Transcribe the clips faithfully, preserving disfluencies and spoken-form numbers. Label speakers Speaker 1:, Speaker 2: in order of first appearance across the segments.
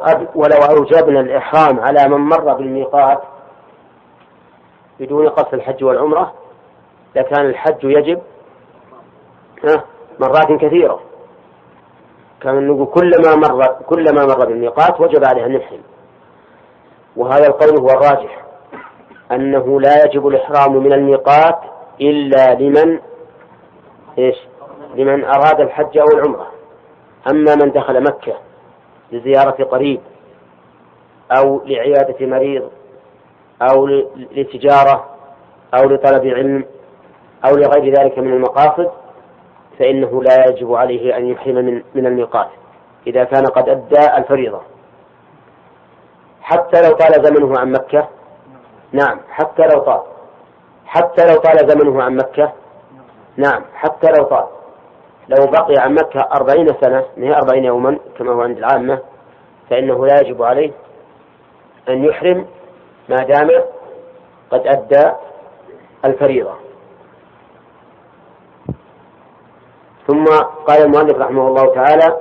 Speaker 1: أب ولو أوجبنا الإحرام على من مر بالميقات بدون قصد الحج والعمرة لكان الحج يجب مرات كثيرة، كان نقول كلما مر كلما مر بالميقات وجب عليه أن يحرم. وهذا القول هو الراجح، أنه لا يجب الإحرام من الميقات إلا لمن إيش؟ لمن أراد الحج أو العمرة. أما من دخل مكة لزيارة قريب أو لعيادة مريض أو لتجارة أو لطلب علم أو لغير ذلك من المقاصد فإنه لا يجب عليه أن يحرم من, من الميقات إذا كان قد أدى الفريضة، حتى لو طال زمنه عن مكة. نعم حتى لو طال حتى لو طال زمنه عن مكة. نعم حتى لو طال، لو بقي عن مكة أربعين سنة هي أربعين يوما كما هو عند العامة فإنه لا يجب عليه أن يحرم ما دام قد أدى الفريضة. ثم قال المؤلف رحمه الله تعالى: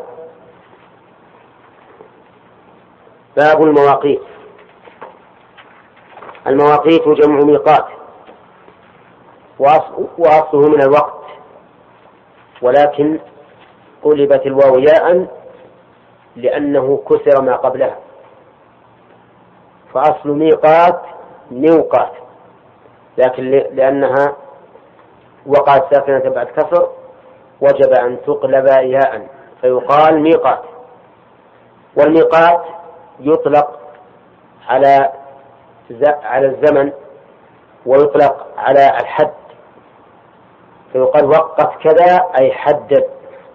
Speaker 1: باب المواقيت. المواقيت جمع ميقات، وأصله من الوقت، ولكن قلبت الواو ياء لأنه كسر ما قبلها، فأصل ميقات ميقات، لكن لأنها وقعت ساكنة بعد كسر وجب أن تقلب ياء فيقال ميقات. والميقات يطلق على على الزمن ويطلق على الحد، فيقال وقت كذا أي حدد.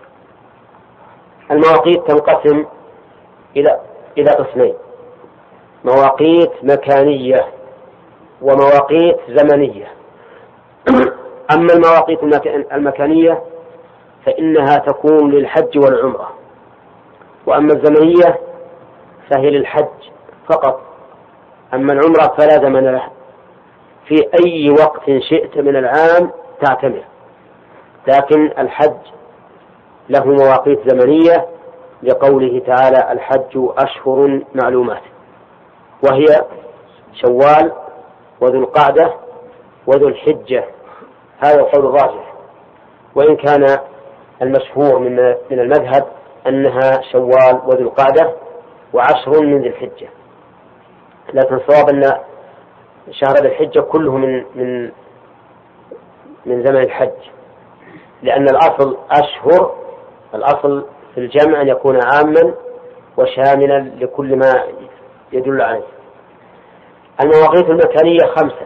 Speaker 1: المواقيت تنقسم إلى إلى قسمين: مواقيت مكانية ومواقيت زمنية. أما المواقيت المكانية فإنها تكون للحج والعمرة، وأما الزمنية فهي للحج فقط. أما العمرة فلا زمن لها، في أي وقت شئت من العام تعتمر، لكن الحج له مواقيت زمنية لقوله تعالى: الحج أشهر معلومات، وهي شوال وذو القعدة وذو الحجة. هذا القول الراجح، وإن كان المشهور من المذهب أنها شوال وذو القعدة وعشر من ذي الحجة، لكن صواب أن شهر ذي الحجة كله من من من زمن الحج، لأن الأصل أشهر، الأصل في الجمع أن يكون عاما وشاملا لكل ما يدل عليه. المواقيت المكانية خمسة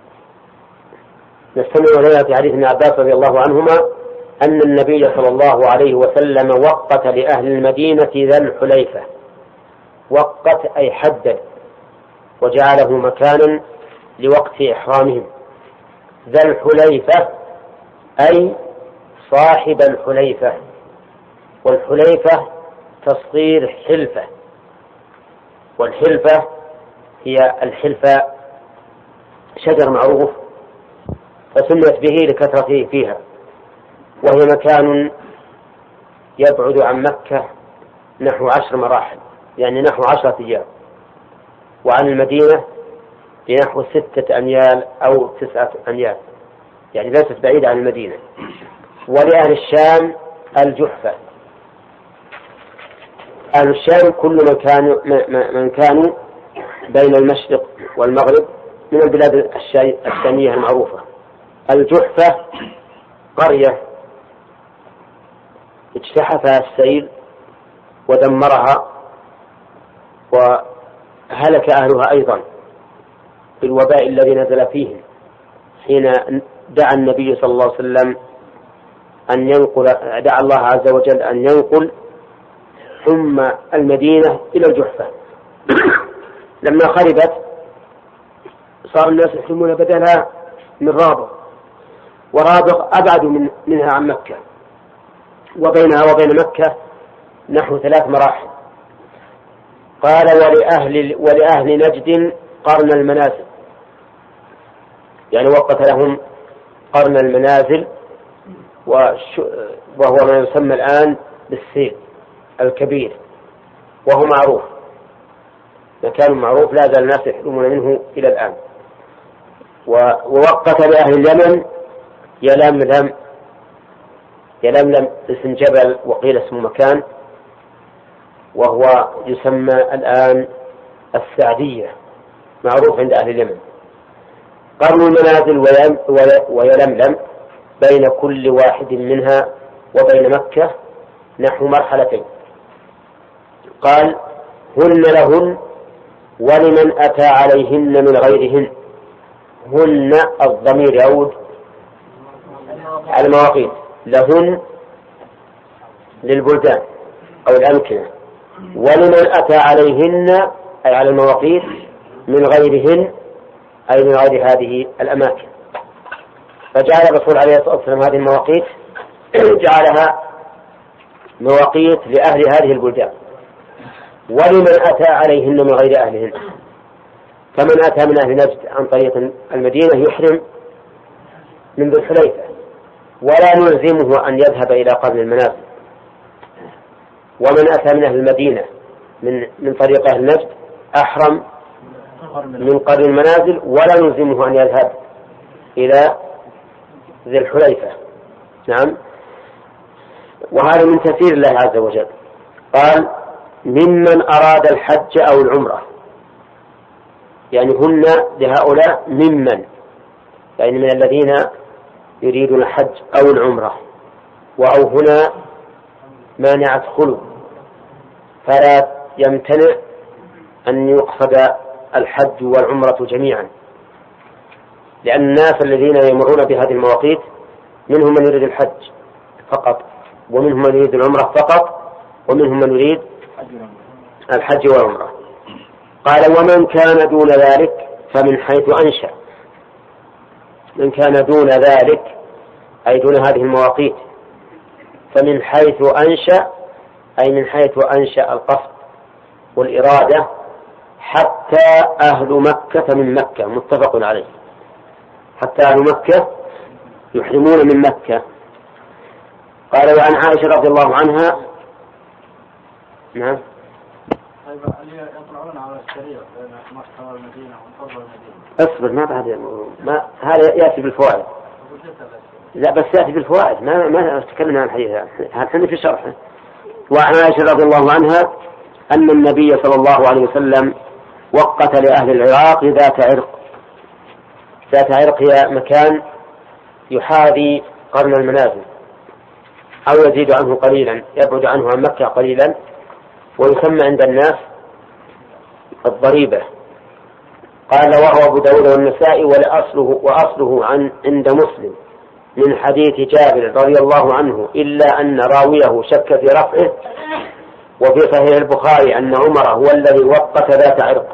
Speaker 1: نستمع إليها في حديث ابن عباس رضي الله عنهما أن النبي صلى الله عليه وسلم وقت لأهل المدينة ذا الحليفة. وقت أي حدد وجعله مكانا لوقت إحرامهم. ذا الحليفة أي صاحب الحليفة، والحليفة تصغير حلفة، والحلفة هي الحلفة شجر معروف فسميت به لكثرته فيها، وهي مكان يبعد عن مكة نحو عشر مراحل، يعني نحو عشرة أيام، وعن المدينة بنحو ستة أميال أو تسعة أميال، يعني ليست بعيدة عن المدينة. ولأهل الشام الجحفة. أهل الشام كل من كانوا, من كانوا بين المشرق والمغرب من البلاد الشامية المعروفة. الجحفة قرية اجتحفها السيل ودمرها وهلك أهلها أيضا بالوباء الذي نزل فيهم حين دعا النبي صلى الله عليه وسلم أن ينقل دعا الله عز وجل أن ينقل حمى المدينة إلى الجحفة. لما خربت صار الناس يحمون بدلها من رابغ، ورابغ أبعد من منها عن مكة، وبينها وبين مكة نحو ثلاث مراحل. قال: ولأهل, ولأهل نجد قرن المنازل، يعني وقت لهم قرن المنازل، وهو ما يسمى الآن بالسيل الكبير، وهو معروف. مكان معروف لا زال الناس يحرمون منه إلى الآن. ووقت لأهل اليمن يلملم، يلملم اسم جبل وقيل اسم مكان، وهو يسمى الآن السعدية، معروف عند أهل اليمن. قرن المنازل ويلملم بين كل واحد منها وبين مكة نحو مرحلتين. قال هن لهن ولمن أتى عليهن من غيرهن. هن الضمير يعود على المواقيت، لهن للبلدان أو الأمكنة، ولمن أتى عليهن أي على المواقيت من غيرهن أي من غير هذه الأماكن. فجعل الرسول عليه الصلاة والسلام هذه المواقيت جعلها مواقيت لأهل هذه البلدان، ولمن أتى عليهن من غير أهلهن. فمن أتى من أهل نجد عن طريق المدينة يحرم من ذي الحليفة، ولا نلزمه أن يذهب إلى قرن المنازل. ومن أتى من أهل المدينة من من طريق أهل نجد أحرم من قرن المنازل، ولا نلزمه أن يذهب إلى ذي الحليفة. نعم. وهذا من تسير الله عز وجل. قال ممن أراد الحج أو العمرة، يعني هن لهؤلاء ممن، يعني من الذين يريدون الحج أو العمرة. وأو هنا مانعة خلو، فلا يمتنع أن يقصد الحج والعمرة جميعا، لأن الناس الذين يمرون بهذه المواقيت منهم من يريد الحج فقط، ومنهم من يريد العمرة فقط، ومنهم من يريد الحج والعمرة. قال ومن كان دون ذلك فمن حيث أنشأ. من كان دون ذلك أي دون هذه المواقيت، فمن حيث أنشأ أي من حيث أنشأ القصد والإرادة، حتى أهل مكة من مكة، متفق عليه. حتى أهل مكة يحرمون من مكة. قال وعن عائشة رضي الله عنها. نعم.
Speaker 2: يطلعون على الشريعة بين مكة والمدينة وانتظر المدينة.
Speaker 1: اصبر، ما بعد ما هذا يأتي بالفوائد. لا بس يأتي بالفوائد، ما ما تكلمنا عن الحديث هذا في شرحه. وعن عائشة رضي الله عنها أن النبي صلى الله عليه وسلم وقت لأهل العراق ذات عرق. ذات عرق هي مكان يحاذي قرن المنازل أو يزيد عنه قليلا، يبعد عنه عن مكة قليلا، ويسمى عند الناس الضريبة. قال وهو أبو داود والنسائي ولأصله وأصله عن عند مسلم من حديث جابر رضي الله عنه، إلا أن راويه شك في رفعه. وفي صحيح البخاري أن عمر هو الذي وقت ذات عرق.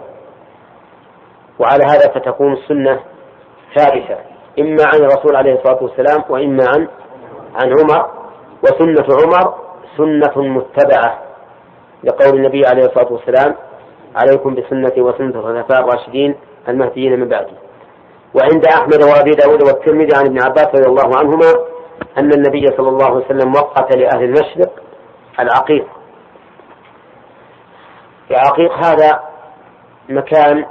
Speaker 1: وعلى هذا فتكون السنة ثابتة إما عن الرسول عليه الصلاة والسلام وإما عن عن عمر. وسنة عمر سنة متبعة لقول النبي عليه الصلاة والسلام عليكم بسنتي وسنة الخلفاء الراشدين المهديين من بعدي. وعند أحمد وأبي داود والترمذي عن ابن عباس رضي الله عنهما أن النبي صلى الله عليه وسلم وقت لأهل المشرق العقيق. العقيق هذا مكان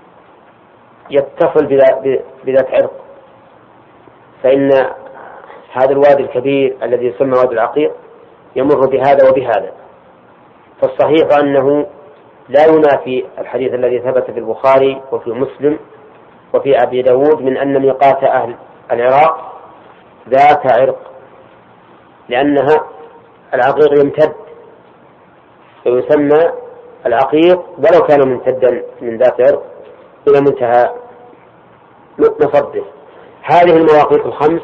Speaker 1: يتصل بذات عرق، فإن هذا الوادي الكبير الذي يسمى وادي العقيق يمر بهذا وبهذا. فالصحيح أنه لا ينافي الحديث الذي ثبت في البخاري وفي مسلم وفي أبي داود من أن ميقات أهل العراق ذات عرق، لأنها العقيق يمتد ويسمى العقيق ولو كان ممتدا من ذات عرق إلى منتهى مصده. هذه المواقيت الخمس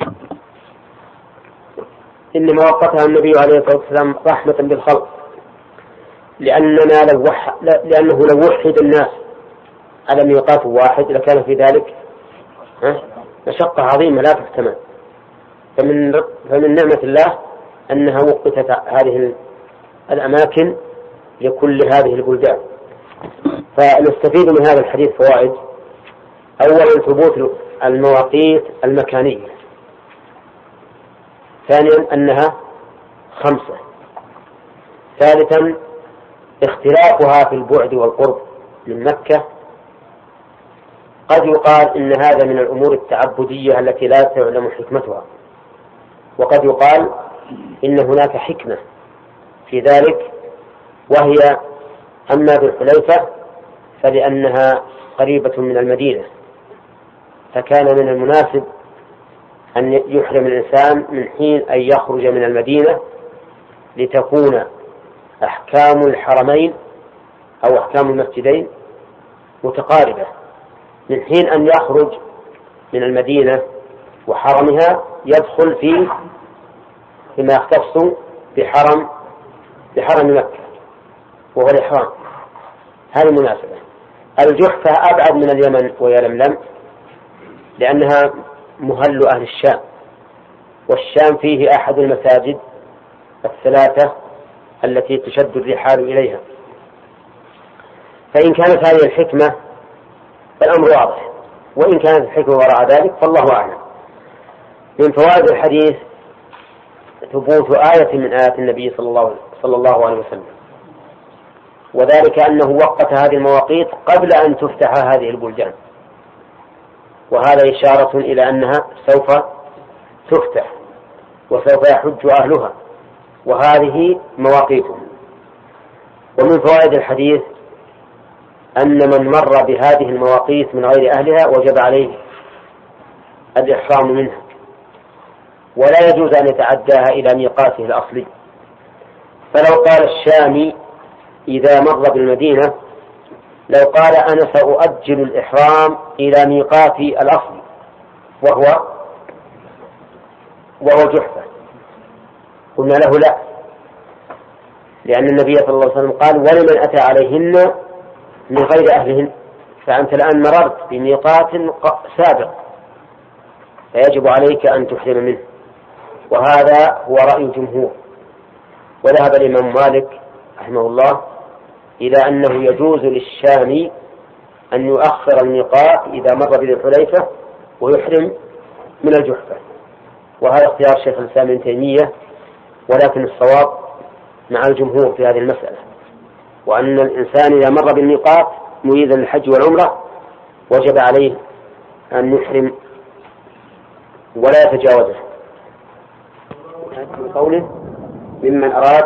Speaker 1: إنما وقتها النبي عليه الصلاة والسلام رحمة بالخلق، لأننا لو وح... لأنه لو وحد الناس على ميقات واحد لكان في ذلك مشقة عظيمة لا تحتمل. فمن فمن نعمة الله أنها وقتت هذه الأماكن لكل هذه البلدان. فنستفيد من هذا الحديث فوائد: أولا ثبوت المواقيت المكانية، ثانيا أنها خمسة، ثالثا اختلافها في البعد والقرب من مكة قد يقال إن هذا من الأمور التعبدية التي لا تعلم حكمتها، وقد يقال إن هناك حكمة في ذلك، وهي أما ذو الحليفة فلأنها قريبة من المدينة، فكان من المناسب أن يحرم الإنسان من حين أن يخرج من المدينة لتكون أحكام الحرمين أو أحكام المسجدين متقاربة. من حين أن يخرج من المدينة وحرمها يدخل فيه فيما يختص بحرم بحرم مكة وهو الإحرام. هذه المناسبة. الجحفة أبعد من اليمن ويلملم لأنها مهل أهل الشام، والشام فيه أحد المساجد الثلاثة التي تشد الرحال إليها. فإن كانت هذه الحكمة فالأمر واضح، وإن كانت الحكمة وراء ذلك فالله أعلم. من فوائد الحديث ثبوت آية من آيات النبي صلى الله عليه وسلم، وذلك أنه وقت هذه المواقيت قبل أن تفتح هذه البلدان، وهذا إشارة إلى أنها سوف تفتح وسوف يحج أهلها، وهذه مواقيتهم. ومن فوائد الحديث أن من مر بهذه المواقيت من غير أهلها وجب عليه الإحرام منها، ولا يجوز أن يتعداها إلى ميقاته الأصلي. فلو قال الشامي إذا مر بالمدينة، لو قال أنا سأؤجل الإحرام إلى ميقاتي الأصلي وهو وهو جحفة، قلنا له لا، لأن النبي صلى الله عليه وسلم قال ولمن أتى عليهن من غير أهلهن، فأنت الآن مررت بميقات سابق فيجب عليك أن تحرم منه. وهذا هو رأي الجمهور. وذهب الإمام مالك رحمه الله إلى أنه يجوز للشامي أن يؤخر الميقات إذا مر بذي الحليفة ويحرم من الجحفة، وهذا اختيار شيخ الإسلام ابن تيمية، ولكن الصواب مع الجمهور في هذه المسألة، وأن الإنسان إذا مر بالميقات مريدا للحج والعمرة وجب عليه أن يحرم ولا يتجاوزه. من قوله ممن أراد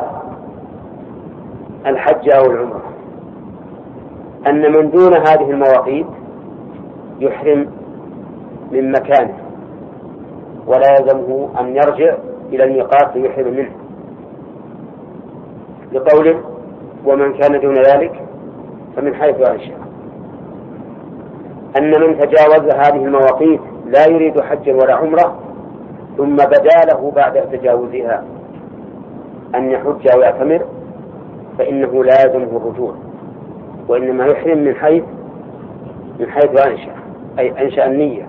Speaker 1: الحج أو العمرة أن من دون هذه المواقيت يحرم من مكانه ولا يلزمه أن يرجع إلى الميقات ليحرم منه، لقوله ومن كان دون ذلك فمن حيث أنشأ. أن من تجاوز هذه المواقيت لا يريد حجا ولا عمرة ثم بدا له بعد تجاوزها أن يحج أو يعتمر فإنه لا يلزمه الرجوع، وإنما يحرم من حيث من حيث أنشأ، أي أنشأ النية.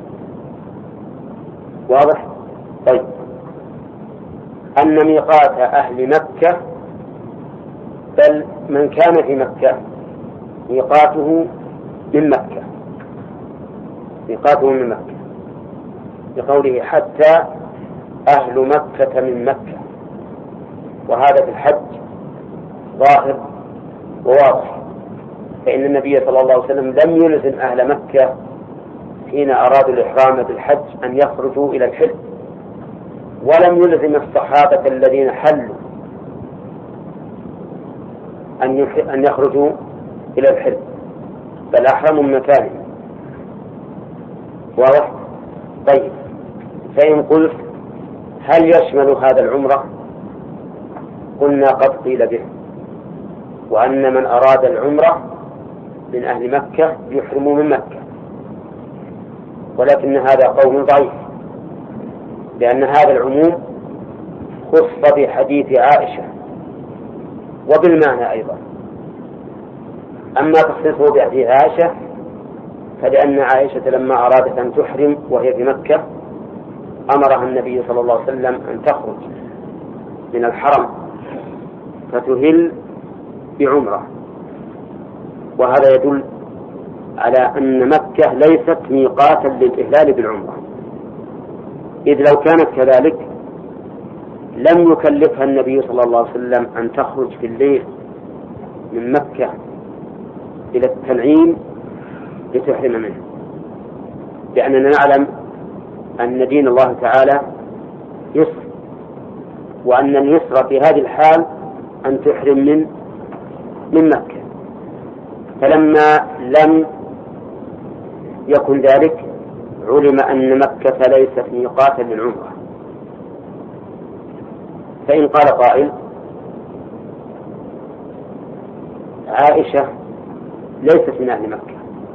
Speaker 1: واضح؟ طيب. أن ميقات أهل مكة، بل من كان في مكة ميقاته من مكة ميقاته من مكة لقوله حتى أهل مكة من مكة، وهذا في الحج ظاهر وواضح، فإن النبي صلى الله عليه وسلم لم يلزم أهل مكة حين أرادوا الإحرام بالحج أن يخرجوا إلى الحل، ولم يلزم الصحابة الذين حلوا أن يخرجوا إلى الحل، بل أحرموا من مكانهم. واضح؟ طيب. فإن قلت هل يشمل هذا العمرة؟ قلنا قد قيل به، وأن من أراد العمرة من أهل مكة يحرموا من مكة، ولكن هذا قول ضعيف، لأن هذا العموم خص بحديث عائشة وبالمعنى أيضا. أما تخصيصه بحديث عائشة فلأن عائشة لما أرادت أن تحرم وهي في مكة أمرها النبي صلى الله عليه وسلم أن تخرج من الحرم فتهل بعمرة، وهذا يدل على أن مكة ليست ميقاتا للإهلال بالعمرة، إذ لو كانت كذلك لم يكلفها النبي صلى الله عليه وسلم أن تخرج في الليل من مكة إلى التنعيم لتحرم منه، لأننا نعلم أن دين الله تعالى يسر، وأن اليسر في هذه الحال أن تحرم من من مكة. فلما لم يكن ذلك علم أن مكة ليست ميقاتا للعمرة. فإن قال قائل عائشة ليست من أهل مكة،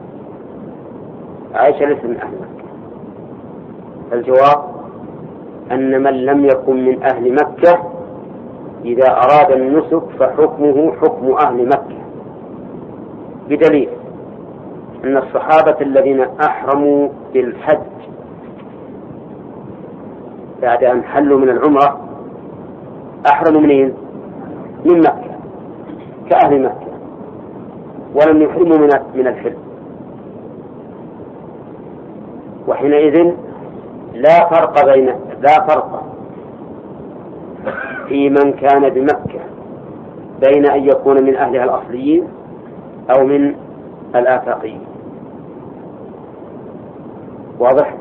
Speaker 1: عائشة ليست من أهل مكة، فالجواب أن من لم يكن من أهل مكة إذا أراد النسك فحكمه حكم أهل مكة، بدليل أن الصحابة الذين أحرموا بالحج بعد أن حلوا من العمرة أحرموا منين؟ من مكة كأهل مكة، ولم يحرموا من من الحل. وحينئذ لا فرق بين لا فرق في من كان بمكة بين أن يكون من أهلها الأصليين أو من الآفاقيين. واضح؟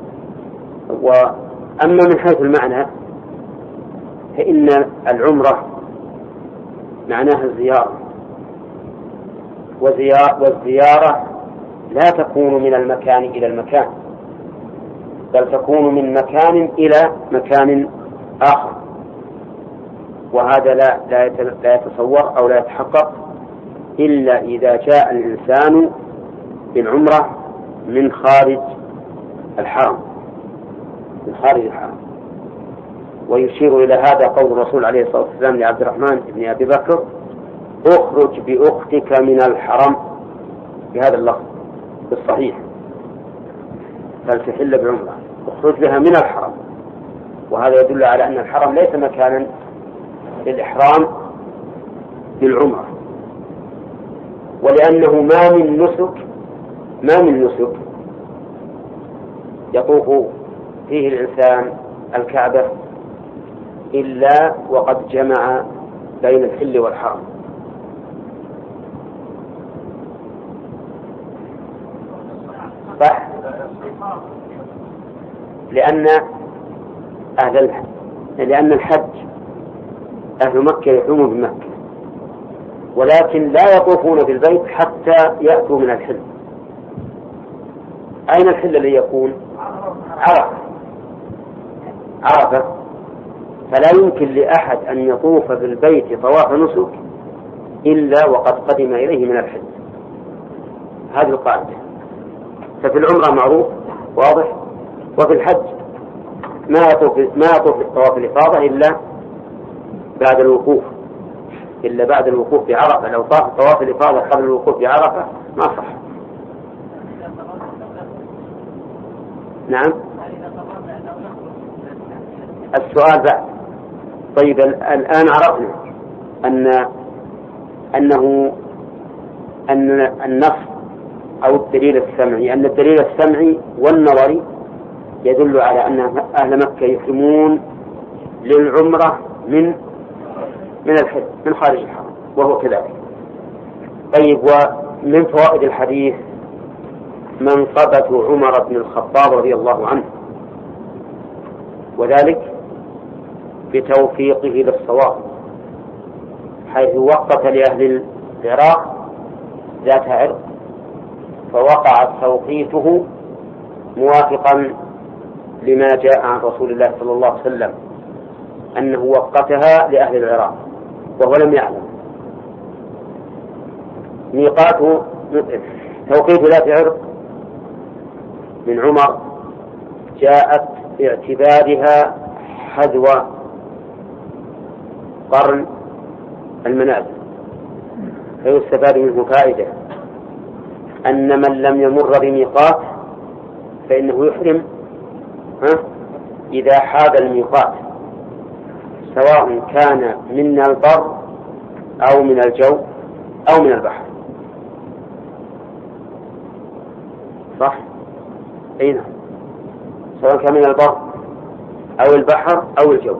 Speaker 1: وأما من حيث المعنى فإن العمرة معناها الزيارة، والزيارة لا تكون من المكان إلى المكان، بل تكون من مكان إلى مكان آخر، وهذا لا لا يتصور أو لا يتحقق إلا إذا جاء الإنسان بالعمرة من خارج الحرم من خارج الحرم. ويشير إلى هذا قول الرسول عليه الصلاة والسلام لعبد الرحمن بن أبي بكر: اخرج بأختك من الحرم، بهذا اللفظ بالصحيح، فلتحل بعمرة، اخرج بها من الحرم. وهذا يدل على أن الحرم ليس مكانا للإحرام بالعمرة، ولأنه ما من نسك ما من نسك يطوف فيه الإنسان الكعبة إلا وقد جمع بين الحل والحرم. صح؟ لأن أهل الحج لأن الحج أهل مكة يحرمون بمكة، ولكن لا يطوفون بالبيت حتى يأتوا من الحل. أين الحل الذي يكون؟ عرفة. عرفة. فلا يمكن لأحد أن يطوف بالبيت طواف نسك إلا وقد قدم إليه من الحل. هذه القاعدة. ففي العمرة معروف واضح، وفي الحج ما يطوف ما يطوف طواف الإفاضة إلا بعد الوقوف إلا بعد الوقوف بعرفة. لو طاف طواف الإفاضة قبل الوقوف بعرفة ما صح. نعم. السؤال بعد. طيب الآن عرفنا أن أنه أن النص أو الدليل السمعي أن الدليل السمعي والنظري يدل على أن أهل مكة يحرمون للعمرة من من الحج من خارج الحرم، وهو كذلك. طيب، ومن فوائد الحديث منقبة عمر بن الخطاب رضي الله عنه، وذلك بتوفيقه للصواب، حيث وقت لأهل العراق ذات عرق فوقع توقيته موافقا لما جاء عن رسول الله صلى الله عليه وسلم أنه وقتها لأهل العراق وهو لم يعلم. ميقاته توقيت ذات عرق من عمر جاءت باعتبارها حذو قرن المنازل، فيستفاد منه فائدة أن من لم يمر بميقات فإنه يحرم ها إذا حاد الميقات، سواء كان من البر أو من الجو أو من البحر. صح؟ أين؟ سواء كان من البر أو البحر أو الجو.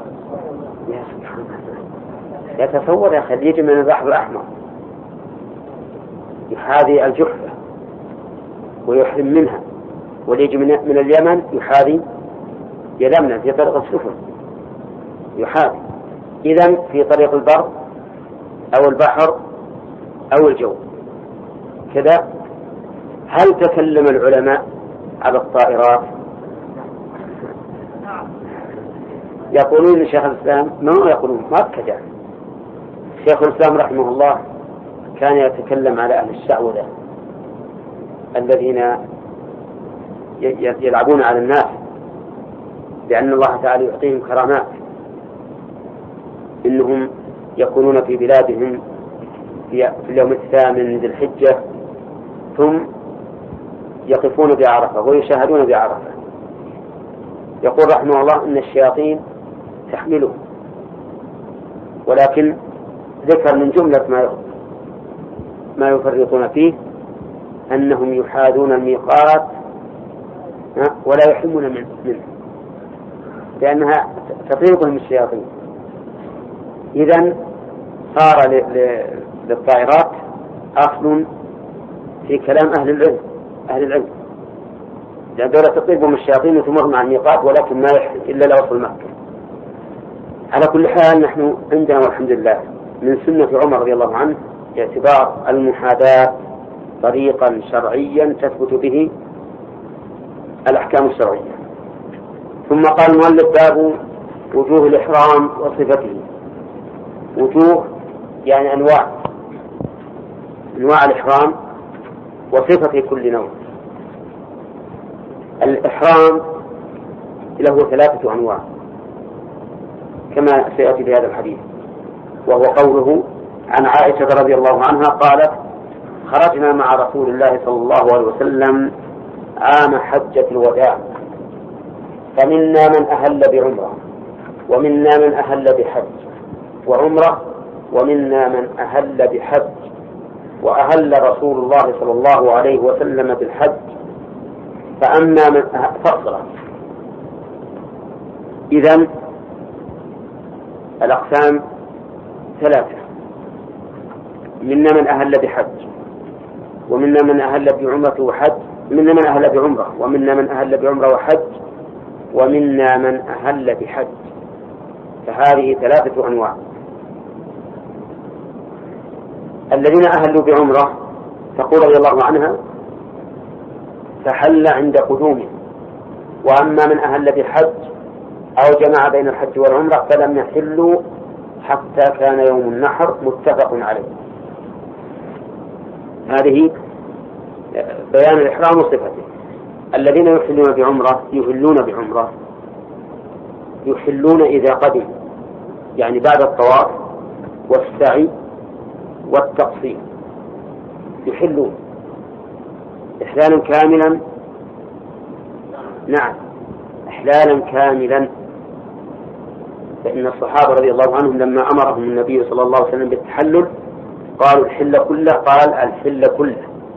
Speaker 1: يا سبحان الله، يتصور يا أخي يجي من البحر الأحمر يحاذي الجحفة ويحرم منها، وليجي من اليمن يحاذي يلمنا في طريق السفن يحاذي. إذن في طريق البر أو البحر أو الجو كذا. هل تكلم العلماء على الطائرات؟ يقولون شيخ الإسلام ما يقولون ما كذا. شيخ الإسلام رحمه الله كان يتكلم على أهل الشعوذة الذين يلعبون على الناس لأن الله تعالى يعطيهم كرامات، إنهم يكونون في بلادهم في اليوم الثامن من ذي الحجة ثم يقفون بعرفة ويشاهدون بعرفة. يقول رحمه الله إن الشياطين تحمله، ولكن ذكر من جملة ما ما يفرطون فيه أنهم يحاذون الميقات ولا يحرمون منه لأنها تطيقهم الشياطين. إذن صار للطائرات أصل في كلام أهل العلم أهل العلم لأن دولة تطيقهم الشياطين وتمر مع الميقات ولكن ما يحرم إلا لو وصل مكة. على كل حال نحن عندنا والحمد لله من سنة عمر رضي الله عنه باعتبار المحاذاة طريقا شرعيا تثبت به الأحكام الشرعية. ثم قال المؤلف باب وجوه الإحرام وصفته. وجوه يعني أنواع أنواع الإحرام وصفة كل نوع. الإحرام له ثلاثة أنواع كما سيأتي في هذا الحديث، وهو قوله عن عائشة رضي الله عنها قالت خرجنا مع رسول الله صلى الله عليه وسلم عام حجة الوداع فمنا من أهل بعمرة ومنا من أهل بحج وعمرة ومنا من أهل بحج وأهل رسول الله صلى الله عليه وسلم بالحج فأما من فصل. إذن الأقسام ثلاثة: منا من أهل بحج ومنا من أهل بعمرة وحج منا من أهل بعمرة ومنا من أهل بعمرة وحج ومنا من أهل بحج. فهذه ثلاثة أنواع. الذين أهلوا بعمرة تقول رضي الله عنها فحل عند قدومه، وأما من أهل بحج أو جمع بين الحج والعمرة فلم يحلوا حتى كان يوم النحر متفق عليه. هذه بيان الإحرام وصفته. الذين يحلون بعمرة يهلون بعمرة يحلون إذا قدم يعني بعد الطواف والسعي والتقصير يحلون إحلالا كاملا. نعم إحلالا كاملا، فإن الصحابة رضي الله عنهم لما أمرهم النبي صلى الله عليه وسلم بالتحلل قالوا الحل كله، قال الحل كله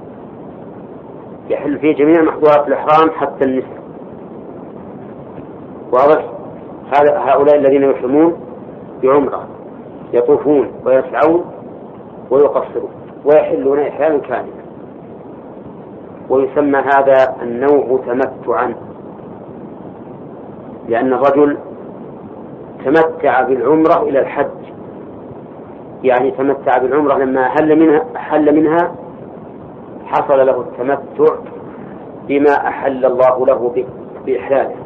Speaker 1: يحل فيه جميع محظورات الإحرام حتى النساء. واضح؟ هؤلاء الذين يحرمون بعمرة يطوفون ويسعون ويقصرون ويحلون إحلالا كاملا، ويسمى هذا النوع تمتعا، لأن الرجل تمتع بالعمرة إلى الحج، يعني تمتع بالعمرة لما حل منها حل منها حصل له التمتع بما أحل الله له بإحلاله.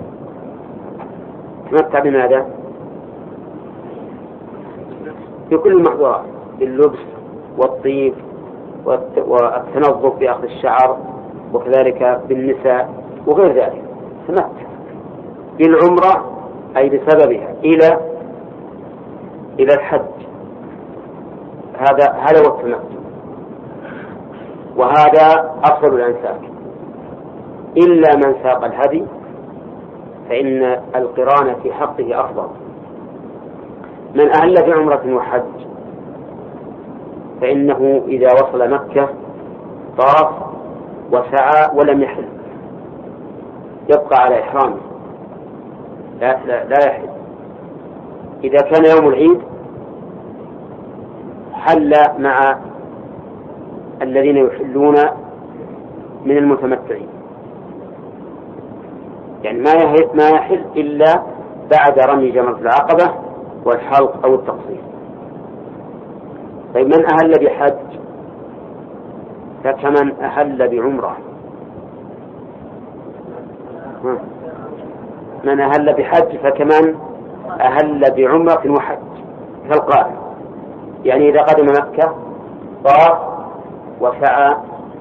Speaker 1: تمتع بماذا؟ بكل المحظورات، باللبس والطيب والتنظف بأخذ الشعر وكذلك بالنساء وغير ذلك. تمتع بالعمرة أي بسببها إلى إلى الحج، هذا هذا هو التمتع، وهذا أفضل الأنساك إلا من ساق الهدي فإن القران في حقه أفضل. من أهل بعمرة وحج فإنه إذا وصل مكة طاف وسعى ولم يحل يبقى على إحرامه لا, لا, لا يحل. إذا كان يوم العيد حل مع الذين يحلون من المتمتعين، يعني ما يحل, ما يحل إلا بعد رمي جمرة العقبة والحلق أو التقصير. طيب من أهل بحج فكمن أهل بعمرة، من أهل بحج فكمن أهل بعمرة وحج كالقائم، يعني إذا قدم مكة طاف وسعى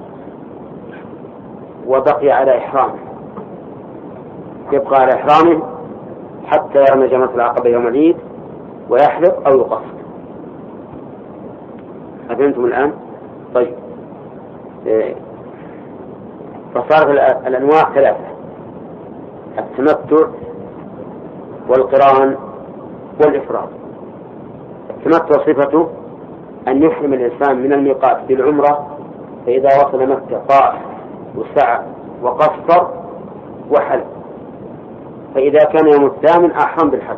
Speaker 1: وبقي على إحرامه، يبقى على إحرامه حتى يرمي جمرة العقبة يوم العيد ويحلق أو يقصر. أفهمتم الآن؟ طيب إيه. فصارت الأنواع ثلاثة: التمتع والقران والإفراد. التمتع صفته أن يحرم الإنسان من الميقات بالعمرة، فإذا وصل مكة طاف وسعى وقصر وحل، فإذا كان يوم الثامن أحرم بالحج.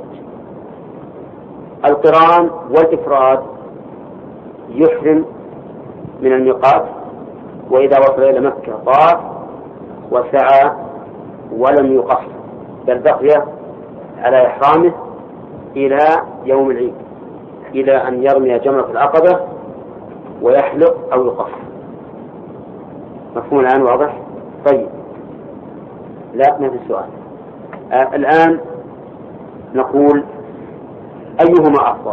Speaker 1: القران والإفراد يحرم من الميقات، وإذا وصل إلى مكة طاف وسعى ولم يقصر، بل بقي على إحرامه إلى يوم العيد، إلى أن يرمي جمرة العقبة ويحلق أو يقصر. مفهوم الآن؟ واضح؟ طيب، لا ما في سؤال. آه الآن نقول أيهما أفضل؟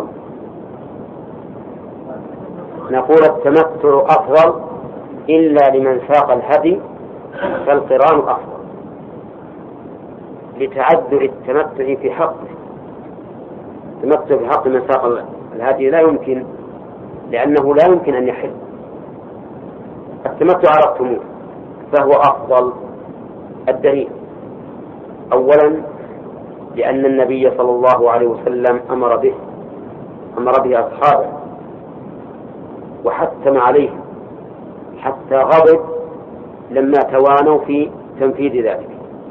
Speaker 1: نقول التمتع أفضل إلا لمن ساق الهدي، فالقران أفضل لتعذر التمتع في حقه. التمتع في حق من ساق الهدي لا يمكن، لأنه لا يمكن أن يحل. التمتع على الطموح فهو أفضل. الدليل: أولا لأن النبي صلى الله عليه وسلم أمر به أمر به أصحابه وحتم عليهم حتى غضب لما توانوا في تنفيذ ذلك.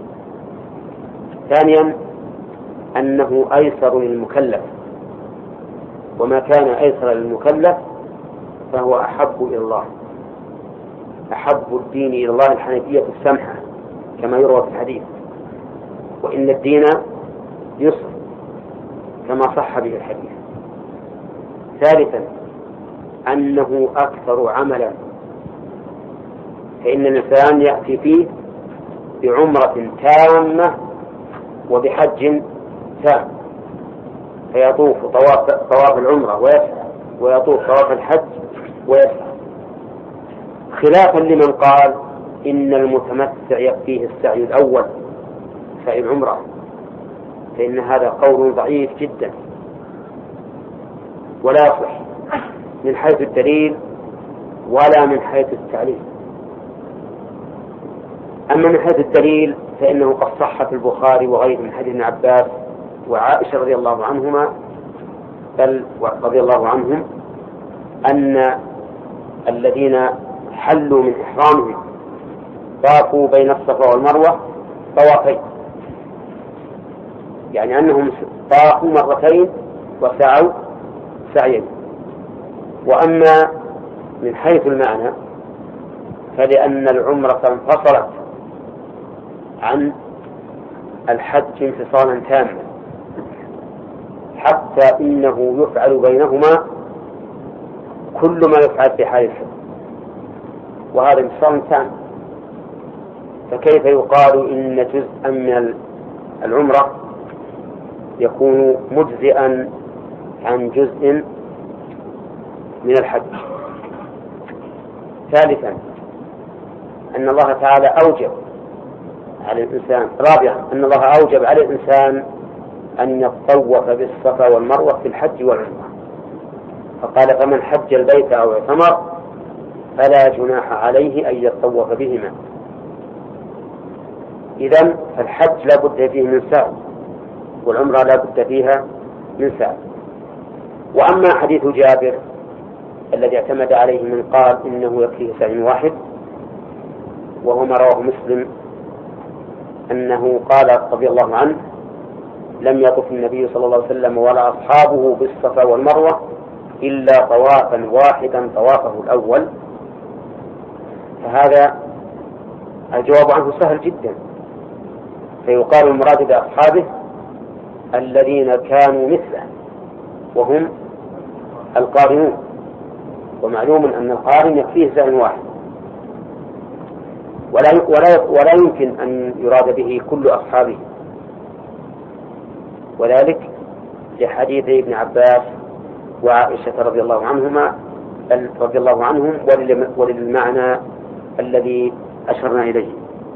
Speaker 1: ثانيا أنه أيسر للمكلف، وما كان أيسر للمكلف فهو أحب إلى الله. أحب الدين إلى الله الحنيفية السمحة كما يروى في الحديث، وإن الدين يسر كما صح به الحديث. ثالثا أنه أكثر عملا، فإن الإنسان يأتي فيه بعمرة تامة وبحج تام، فيطوف طواف, طواف العمرة ويسعى، ويطوف طواف الحج ويسعى، خلافا لمن قال إن المتمتع يكفيه السعي الأول سعي العمرة، فإن هذا قول ضعيف جدا ولا يصح من حيث الدليل ولا من حيث التعليل. أما من حيث الدليل فإنه قد صح في البخاري وغيره من حديث ابن عباس وعائشة رضي الله عنهما بل رضي الله عنهم أن الذين حلوا من إحرامهم طافوا بين الصفا والمروة طوافين، يعني أنهم طافوا مرتين وسعوا سعيين. وأما من حيث المعنى فلأن العمرة انفصلت عن الحج انفصالا تاما، حتى إنه يفعل بينهما كل ما يفعل في حال الحج، وهذا انفصال تام. فكيف يقال إن جزءا من العمرة يكون مجزئا عن جزء من الحج؟ ثالثا أن الله تعالى أوجب على الإنسان رابعا أن الله أوجب على الإنسان أن يطوف بالصفا والمروة في الحج والعمرة، فقال: فمن حج البيت أو اعتمر فلا جناح عليه أن يطوف بهما. إذن فالحج لا بد فيه من سعي، والعمرة لا بد فيها من سعي. وأما حديث جابر الذي اعتمد عليه من قال إنه يكفيه سعي واحد، وهو ما رواه مسلم أنه قال رضي الله عنه: لم يطف النبي صلى الله عليه وسلم ولا أصحابه بالصفا والمروة إلا طوافا واحدا طوافه الأول فهذا الجواب عنه سهل جدا، فيقال المراد بأصحابه الذين كانوا مثله وهم القارنون، ومعلوم أن القارن يكفيه سهم واحد، ولا ولا ولا يمكن أن يراد به كل أصحابه، وذلك لحديث ابن عباس وعائشة رضي الله عنهما رضي الله عنهم وللمعنى الذي أشرنا إليه.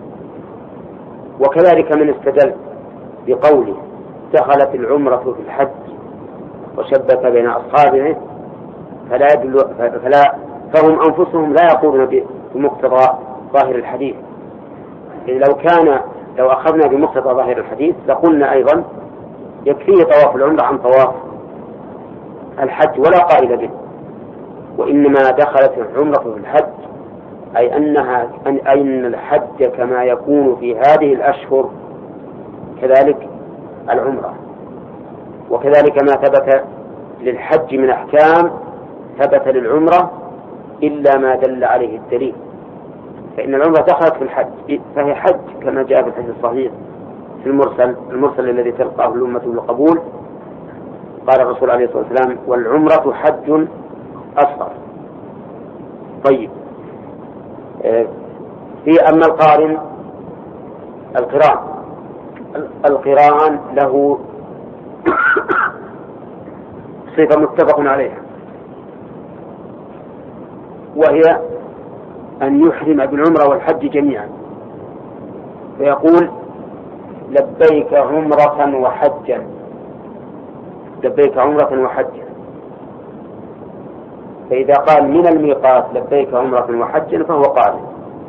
Speaker 1: وكذلك من استدل بقوله دخلت العمرة في الحج وشبك بين أصحابه فلا يدل فلا فهم أنفسهم لا يقولون بمقتضى ظاهر الحديث. إذ لو كان لو أخذنا بمقتضى ظاهر الحديث لقلنا أيضا يكفيه طواف العمرة عن طواف الحج ولا قائل به، وإنما دخلت العمرة في الحج أي أنها أي أن الحج كما يكون في هذه الأشهر كذلك العمرة، وكذلك ما ثبت للحج من أحكام ثبت للعمرة إلا ما دل عليه الدليل، فإن العمرة دخلت في الحج فهي حج كما جاء في الحديث الصحيح في المرسل المرسل الذي تلقاه الأمة بالقبول. قال الرسول عليه الصلاة والسلام والعمرة حج أصغر. طيب، في أما القارن القران القران له صفة متفق عليها، وهي أن يحرم بالعمرة والحج جميعا، فيقول لبيك عمرة وحجا لبيك عمرة وحجا، فإذا قال من الميقات لبيك عمرة وحجا فهو قارن.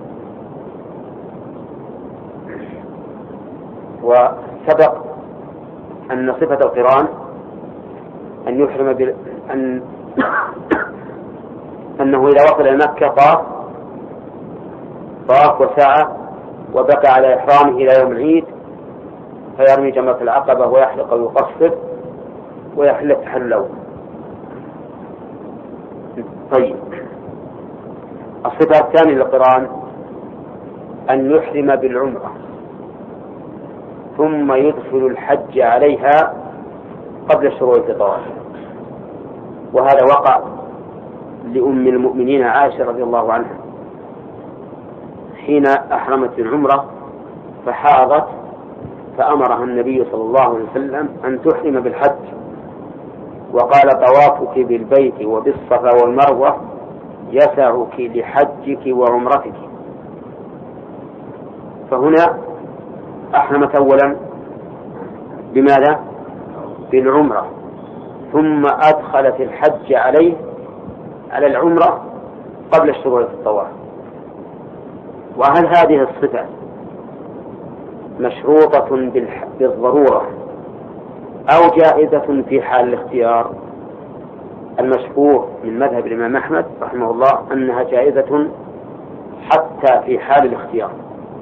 Speaker 1: وسبق أن صفة القران أن يحرم بال... أن أنه إذا وصل إلى مكة طاف طاف وسعى وبقى على إحرامه إلى يوم العيد فيرمي جمرة العقبة ويحلق ويقصر ويحل التحلل الأول. طيب، الصفة الثانية للقران أن يحرم بالعمرة ثم يدخل الحج عليها قبل شروع الطواف، وهذا وقع لأم المؤمنين عائشة رضي الله عنها حين أحرمت بالعمرة فحاضت فأمرها النبي صلى الله عليه وسلم أن تحرم بالحج، وقال طوافك بالبيت وبالصفا والمروة يسعك لحجك وعمرتك. فهنا أحرمت أولا بماذا؟ بالعمرة، ثم أدخلت الحج عليه على العمرة قبل الشروع في الطواف. وهل هذه الصفة مشروطة بالضرورة أو جائزة في حال الاختيار؟ المشهور من مذهب الإمام أحمد رحمه الله أنها جائزة حتى في حال الاختيار.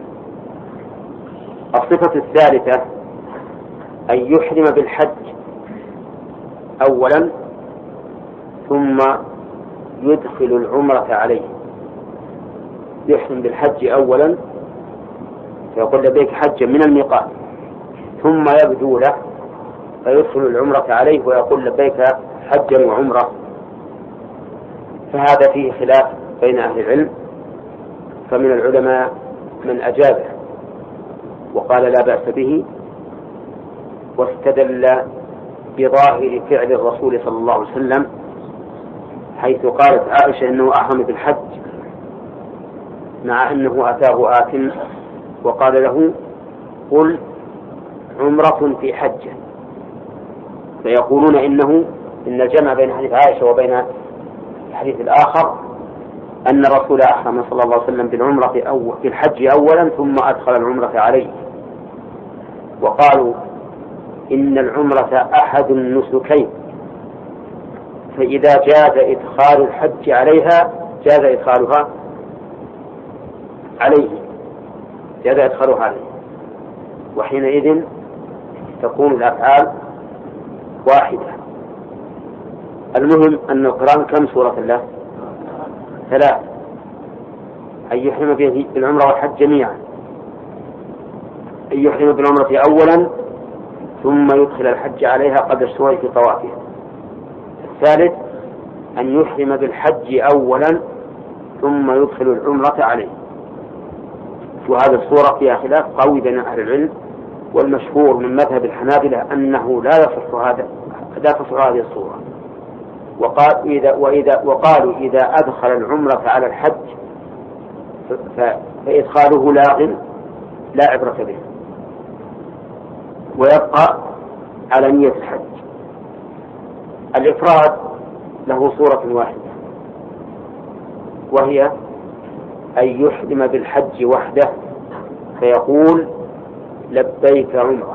Speaker 1: الصفة الثالثة أن يحرم بالحج أولا ثم يدخل العمرة عليه، يحرم بالحج أولا فيقول لبيك حجا من الميقات ثم يبدو له فيدخل العمرة عليه ويقول لبيك حجا وعمرة. فهذا فيه خلاف بين أهل العلم، فمن العلماء من أجابه وقال لا بأس به، واستدل بظاهر فعل الرسول صلى الله عليه وسلم حيث قالت عائشة أنه أحرم بالحج مع أنه أتاه آت وقال له قل عمرة في حجة، فيقولون إنه إن الجمع بين حديث عائشة وبين الحديث الآخر أن الرسول أحرم صلى الله عليه وسلم بالعمرة أول في الحج أولا ثم أدخل العمرة عليه. وقالوا إن العمرة أحد النسكين، فإذا جاز إدخال الحج عليها جاز إدخالها عليه جاز إدخالها عليه وحينئذ تكون الأفعال واحدة. المهم أن القرآن كم سورة الله؟ ثلاث، أن يحرم بالعمرة والحج جميعا، أن يحرم بالعمرة أولا ثم يدخل الحج عليها قبل الشروع في طوافها. الثالث أن يحرم بالحج أولا ثم يدخل العمرة عليه. وهذه الصورة فيها خلاف قوي بين أهل العلم، والمشهور من مذهب الحنابلة أنه لا يصح هذا لا تصح هذه الصورة. وقال إذا وإذا وقالوا إذا أدخل العمرة على الحج فإدخاله لاغ لا عبرة به، ويبقى على نية الحج. الإفراد له صورة واحدة، وهي أن يحرم بالحج وحده فيقول لبيك عمرة،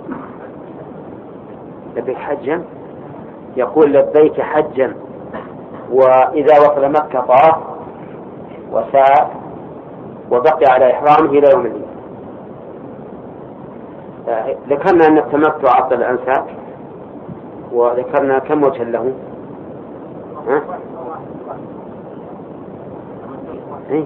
Speaker 1: لبيك حجا، يقول لبيك حجا، وإذا وصل مكة طاف وسعى وبقي على إحرامه إلى يوم الدين. ذكرنا أن التمتع عطل الأنساك، وذكرنا كم وجه له. ها؟ إيه؟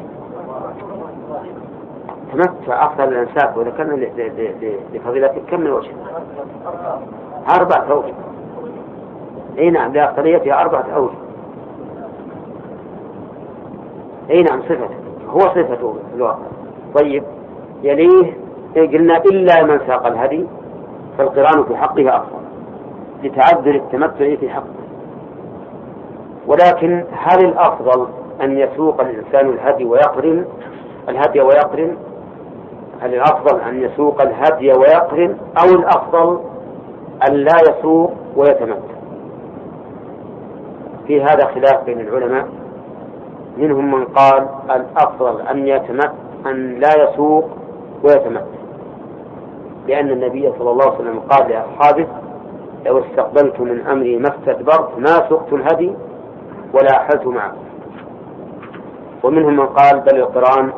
Speaker 1: تمتع أفضل الأنساك، وذكرنا لفضيلة كم من وجه؟ أربعة أوجه. أي نعم، لأفضليتها أربعة أوجه. أي نعم، صفته هو صفته في الواقع. طيب، يليه قلنا إلا من ساق الهدي فالقران في حقه أفضل لتعذر التمتع في حقه. ولكن هل الأفضل أن يسوق الإنسان الهدي ويقرن الهدي ويقرن هل الأفضل أن يسوق الهدي ويقرن أو الأفضل أن لا يسوق ويتمتع؟ في هذا خلاف بين العلماء، منهم من قال الأفضل أن يتمتع أن لا يسوق ويتمتع، لأن النبي صلى الله عليه وسلم قال لأصحابه لو استقبلت من أمري ما استدبرت ما سقت الهدي ولا أحلت معه. ومنهم من قال بل القران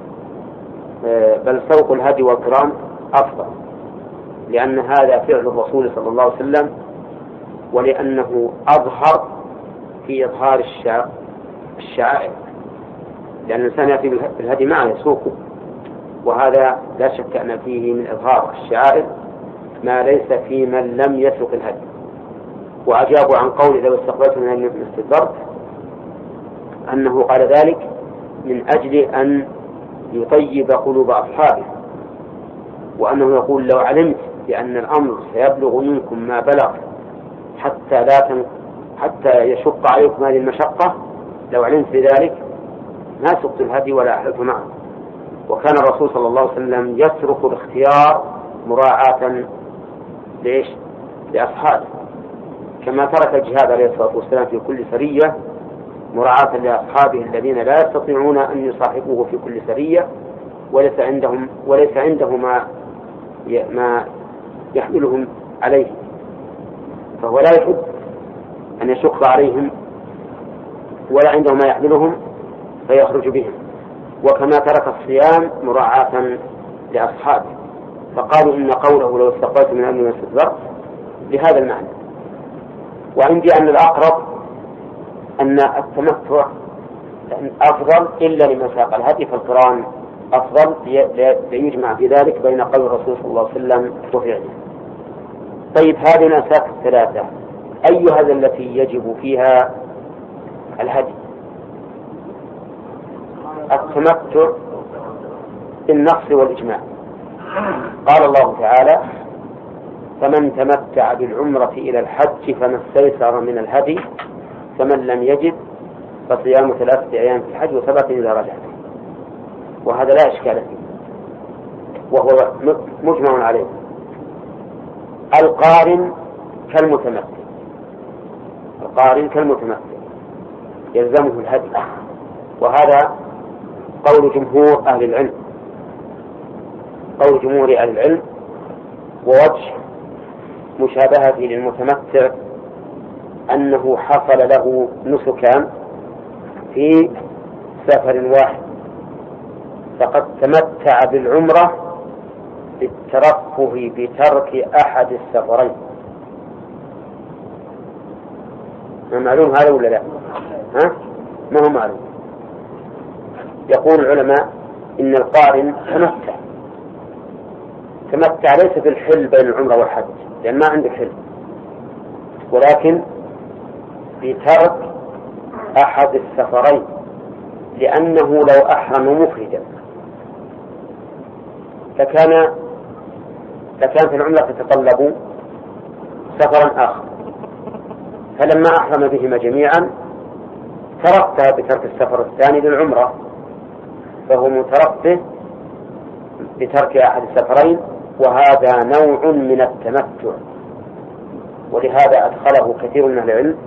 Speaker 1: بل سوق الهدي والقران أفضل، لأن هذا فعل الرسول صلى الله عليه وسلم، ولأنه أظهر في إظهار الشعائر، لأن الإنسان يأتي بالهدي معه يسوقه، وهذا لا شك أن فيه من إظهار الشعائر ما ليس في من لم يسوق الهدي. وأجابوا عن قول لو استقبلت من أجل استدبرت أنه قال ذلك من أجل أن يطيب قلوب أصحابه، وأنه يقول لو علمت بأن الأمر سيبلغ منكم ما بلغ حتى لا تن... حتى يشق عليكم هذه المشقة، لو علمت بذلك ما سقت الهدي ولا أحلت معه. وكان الرسول صلى الله عليه وسلم يترك الاختيار مراعاة ليش؟ لأصحابه، كما ترك الجهاد عليه الصلاة والسلام في كل سرية مراعاة لأصحابه الذين لا يستطيعون أن يصاحبوه في كل سرية، وليس عندهم وليس عنده ما ما يحملهم عليه، فهو لا يحب أن يشق عليهم ولا عنده ما يحملهم فيخرج بهم. وكما ترك الصيام مراعاة لأصحابه، فقالوا إن قوله لو استقبلت من أمر ما استدبرت بهذا المعنى. وعندي أن الأقرب أن التمتع أفضل إلا لمن ساق الهدي، فالقران أفضل ليجمع في ذلك بين قول الرسول صلى الله عليه وسلم وفعله. طيب، هذه الأنساك الثلاثة أي هذا التي يجب فيها الهدي؟ التمتع بالنص والإجماع. قال الله تعالى فمن تمتع بالعمرة إلى الحج فما استيسر من الهدي فمن لم يجد فصيام ثلاثة أيام في الحج وسبعة إذا رجعت. وهذا لا إشكال فيه وهو مجمع عليه. القارن كالمتمتع القارن كالمتمتع يلزمه الهدي، وهذا قول جمهور أهل العلم قول جمهور أهل العلم ووجه مشابهة للمتمتع أنه حصل له نسكان في سفر واحد، فقد تمتع بالعمرة بالترفه بترك أحد السفرين. ما معلوم هذا ولا لا؟ ها؟ ما هو معلوم. يقول العلماء إن القارن تمتع تمتع ليس في الحل بين العمرة والحج لأن ما عنده حل، ولكن في ترك أحد السفرين، لأنه لو أحرم مفردا لكان لكان في العمرة تتطلب سفرا آخر، فلما أحرم بهما جميعا تركتها بترك السفر الثاني للعمرة، فهو مترفه بترك أحد السفرين، وهذا نوع من التمتع، ولهذا أدخله كثير من العلم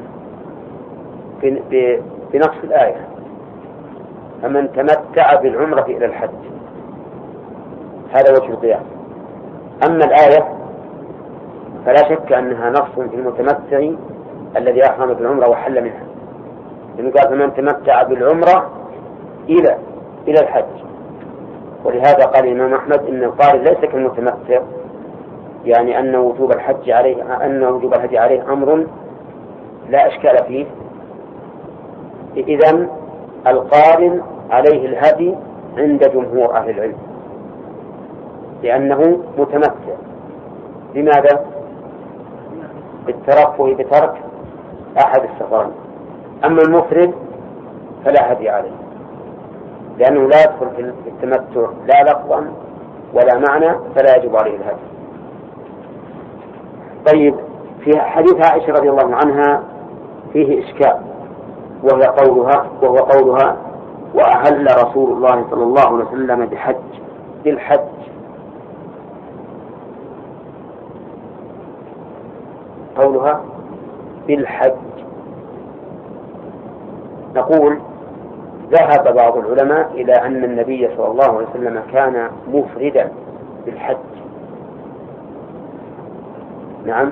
Speaker 1: بنص الآية: فمن تمتع بالعمرة إلى الحج. هذا وجه القياس. أما الآية فلا شك أنها نص في المتمتع الذي أحرم بالعمرة وحل منها، لأنه قال: فمن تمتع بالعمرة إلى إلى الحج. ولهذا قال الإمام أحمد إن القارن ليس كالمتمتع، يعني أن وجوب الحج عليه أن وجوب الحج عليه أمر لا إشكال فيه. إذن القارن عليه الهدي عند جمهور أهل العلم، لأنه متمتع. لماذا؟ بالترفه بترك أحد السفرين. أما المفرد فلا هدي عليه، لأنه لا يدخل في التمتع لا لفظا ولا معنى، فلا يجب عليه الهدي. طيب، في حديث عائشة رضي الله عنها فيه إشكال، وهي قولها وهو قولها: وأهل رسول الله صلى الله عليه وسلم بحج بالحج. قولها بالحج. نقول: ذهب بعض العلماء إلى أن النبي صلى الله عليه وسلم كان مفردا بالحج. نعم،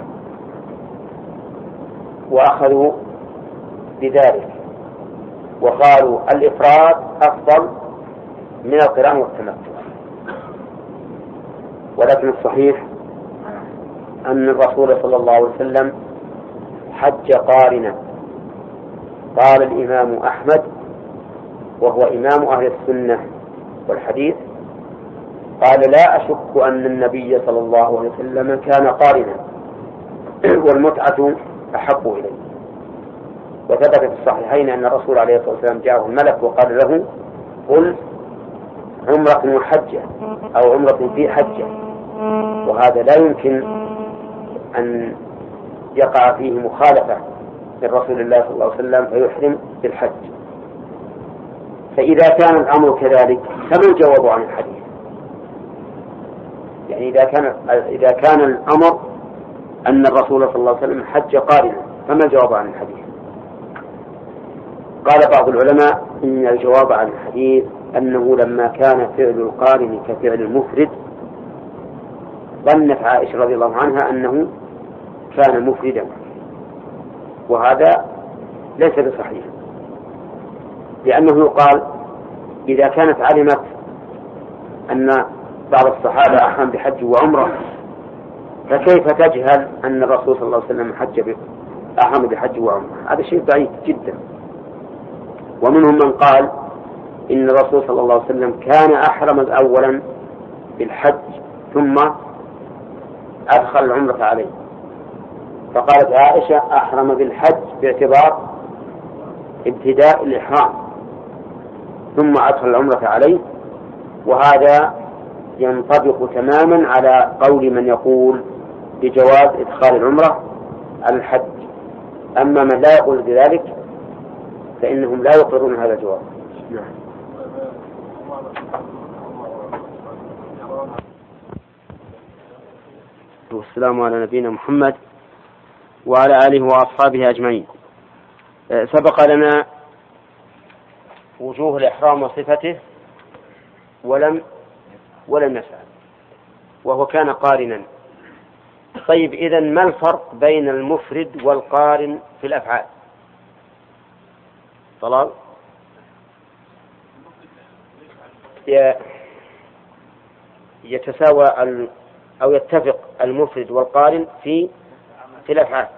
Speaker 1: وأخذوا بذلك وقالوا الإفراد أفضل من القران والتمتع. ولكن الصحيح أن الرسول صلى الله عليه وسلم حج قارنا. قال الإمام أحمد وهو إمام أهل السنة والحديث، قال: لا أشك أن النبي صلى الله عليه وسلم كان قارنا والمتعة أحب إليه. وثبت في الصحيحين أن الرسول عليه الصلاة والسلام جاءه الملك وقال له: قل عمرة وحجة أو عمرة في حجة. وهذا لا يمكن أن يقع فيه مخالفة للرسول الله صلى الله عليه وسلم فيحرم بالحج. فإذا كان الأمر كذلك فما الجواب عن الحديث؟ يعني إذا كان إذا كان الأمر أن الرسول صلى الله عليه وسلم حج قارنا، فما الجواب عن الحديث؟ قال بعض العلماء إن الجواب عن الحديث أنه لما كان فعل القارن كفعل المفرد ظنت عائشة رضي الله عنها أنه كان مفردا، وهذا ليس بصحيح، لأنه يقال: إذا كانت علمت أن بعض الصحابة أحرم بحج وعمرة، فكيف تجهل أن الرسول صلى الله عليه وسلم حج أحرم بحج وعمرة؟ هذا شيء بعيد جدا. ومنهم من قال إن الرسول صلى الله عليه وسلم كان أحرم أولا بالحج ثم أدخل العمرة عليه، فقالت عائشة: أحرم بالحج باعتبار ابتداء الإحرام ثم أدخل العمرة عليه. وهذا ينطبق تماما على قول من يقول بجواز إدخال العمرة على الحج. أما من لا يقول بذلك فإنهم لا يقرون هذا الجواب. والسلام على نبينا محمد وعلى آله وأصحابه أجمعين. سبق لنا وجوه الإحرام وصفته ولم ولم نسأل، وهو كان قارنا. طيب، إذن ما الفرق بين المفرد والقارن في الأفعال؟ طلال، يتساوى أو يتفق المفرد والقارن في في الأفعال،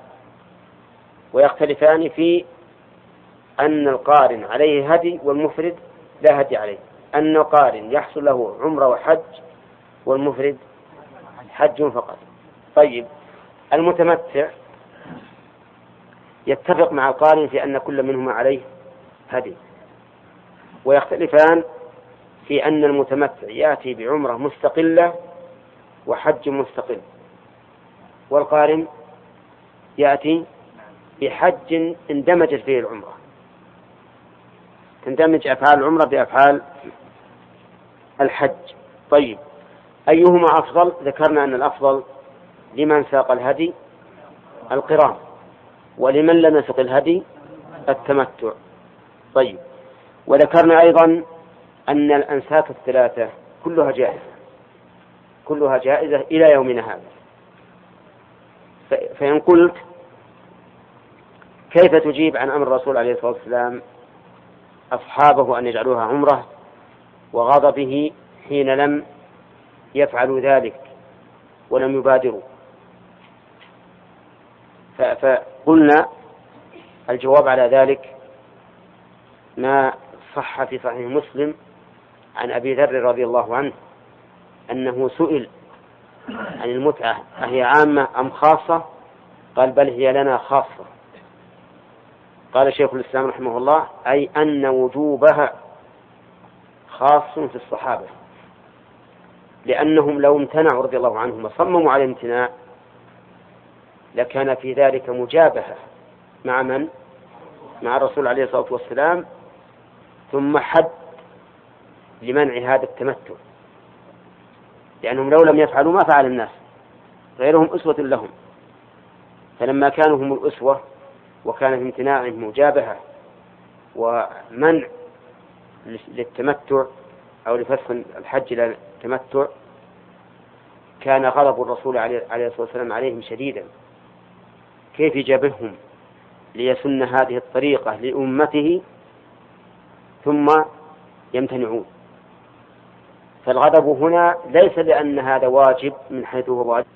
Speaker 1: ويختلفان في أن القارن عليه هدي والمفرد لا هدي عليه. أن قارن يحصل له عمرة وحج، والمفرد حج فقط. طيب المتمتع يتفق مع القارن في أن كل منهما عليه هدي، ويختلفان في أن المتمتع يأتي بعمرة مستقلة وحج مستقل، والقارن يأتي بحج اندمجت فيه العمرة، تندمج أفعال العمرة بأفعال الحج. طيب أيهما أفضل؟ ذكرنا أن الأفضل لمن ساق الهدي القران، ولمن لم يسق الهدي التمتع. طيب وذكرنا أيضا أن الأنساك الثلاثة كلها جائزة، كلها جائزة إلى يومنا هذا. فإن قلت كيف تجيب عن أمر الرسول عليه الصلاة والسلام أصحابه أن يجعلوها عمرة وغضبه حين لم يفعلوا ذلك ولم يبادروا؟ فقلنا الجواب على ذلك ما صح في صحيح مسلم عن أبي ذر رضي الله عنه أنه سئل عن المتعة أهي عامة أم خاصة؟ قال بل هي لنا خاصة. قال شيخ الإسلام رحمه الله أي أن وجوبها خاص في الصحابة، لأنهم لو امتنعوا رضي الله عنهم وصمموا على الامتناع لكان في ذلك مجابهة مع من؟ مع الرسول عليه الصلاة والسلام، ثم حد لمنع هذا التمتع، لأنهم لو لم يفعلوا ما فعل الناس، غيرهم أسوة لهم. فلما كانوا هم الأسوة وكان في امتناعهم مجابهة ومنع للتمتع أو لفسخ الحج إلى التمتع، كان غضب الرسول عليه الصلاة والسلام عليهم شديدا. كيف يجابههم ليسن هذه الطريقة لأمته ثم يمتنعون؟ فالغضب هنا ليس لأن هذا واجب من حيث هو واجب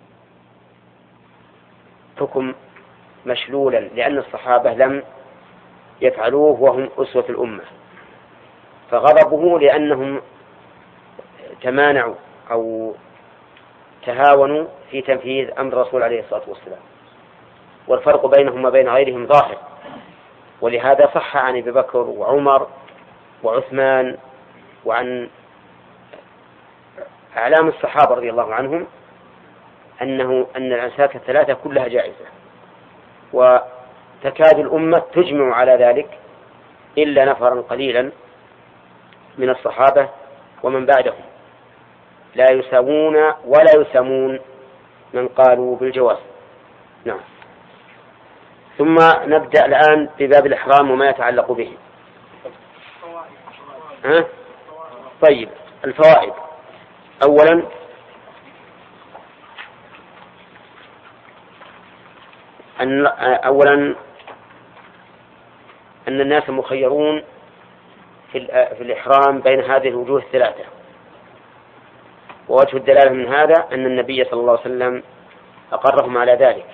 Speaker 1: حكم مشلولا، لأن الصحابة لم يفعلوه وهم أسوة الأمة، فغضبه لأنهم تمانعوا أو تهاونوا في تنفيذ أمر الرسول عليه الصلاة والسلام، والفرق بينهم وبين غيرهم ظاهر. ولهذا صح عن أبي بكر وعمر وعثمان وعن أعلام الصحابة رضي الله عنهم أنه أن الأنساك الثلاثة كلها جائزة، وتكاد الأمة تجمع على ذلك إلا نفرا قليلا من الصحابة ومن بعدهم لا يساوون ولا يسامون من قالوا بالجواز. نعم. ثم نبدأ الآن بباب الإحرام وما يتعلق به. ها؟ طيب الفوائد. أولا أن أولا أن الناس مخيرون في في الإحرام بين هذه الوجوه الثلاثة، ووجه الدلالة من هذا أن النبي صلى الله عليه وسلم أقرهم على ذلك.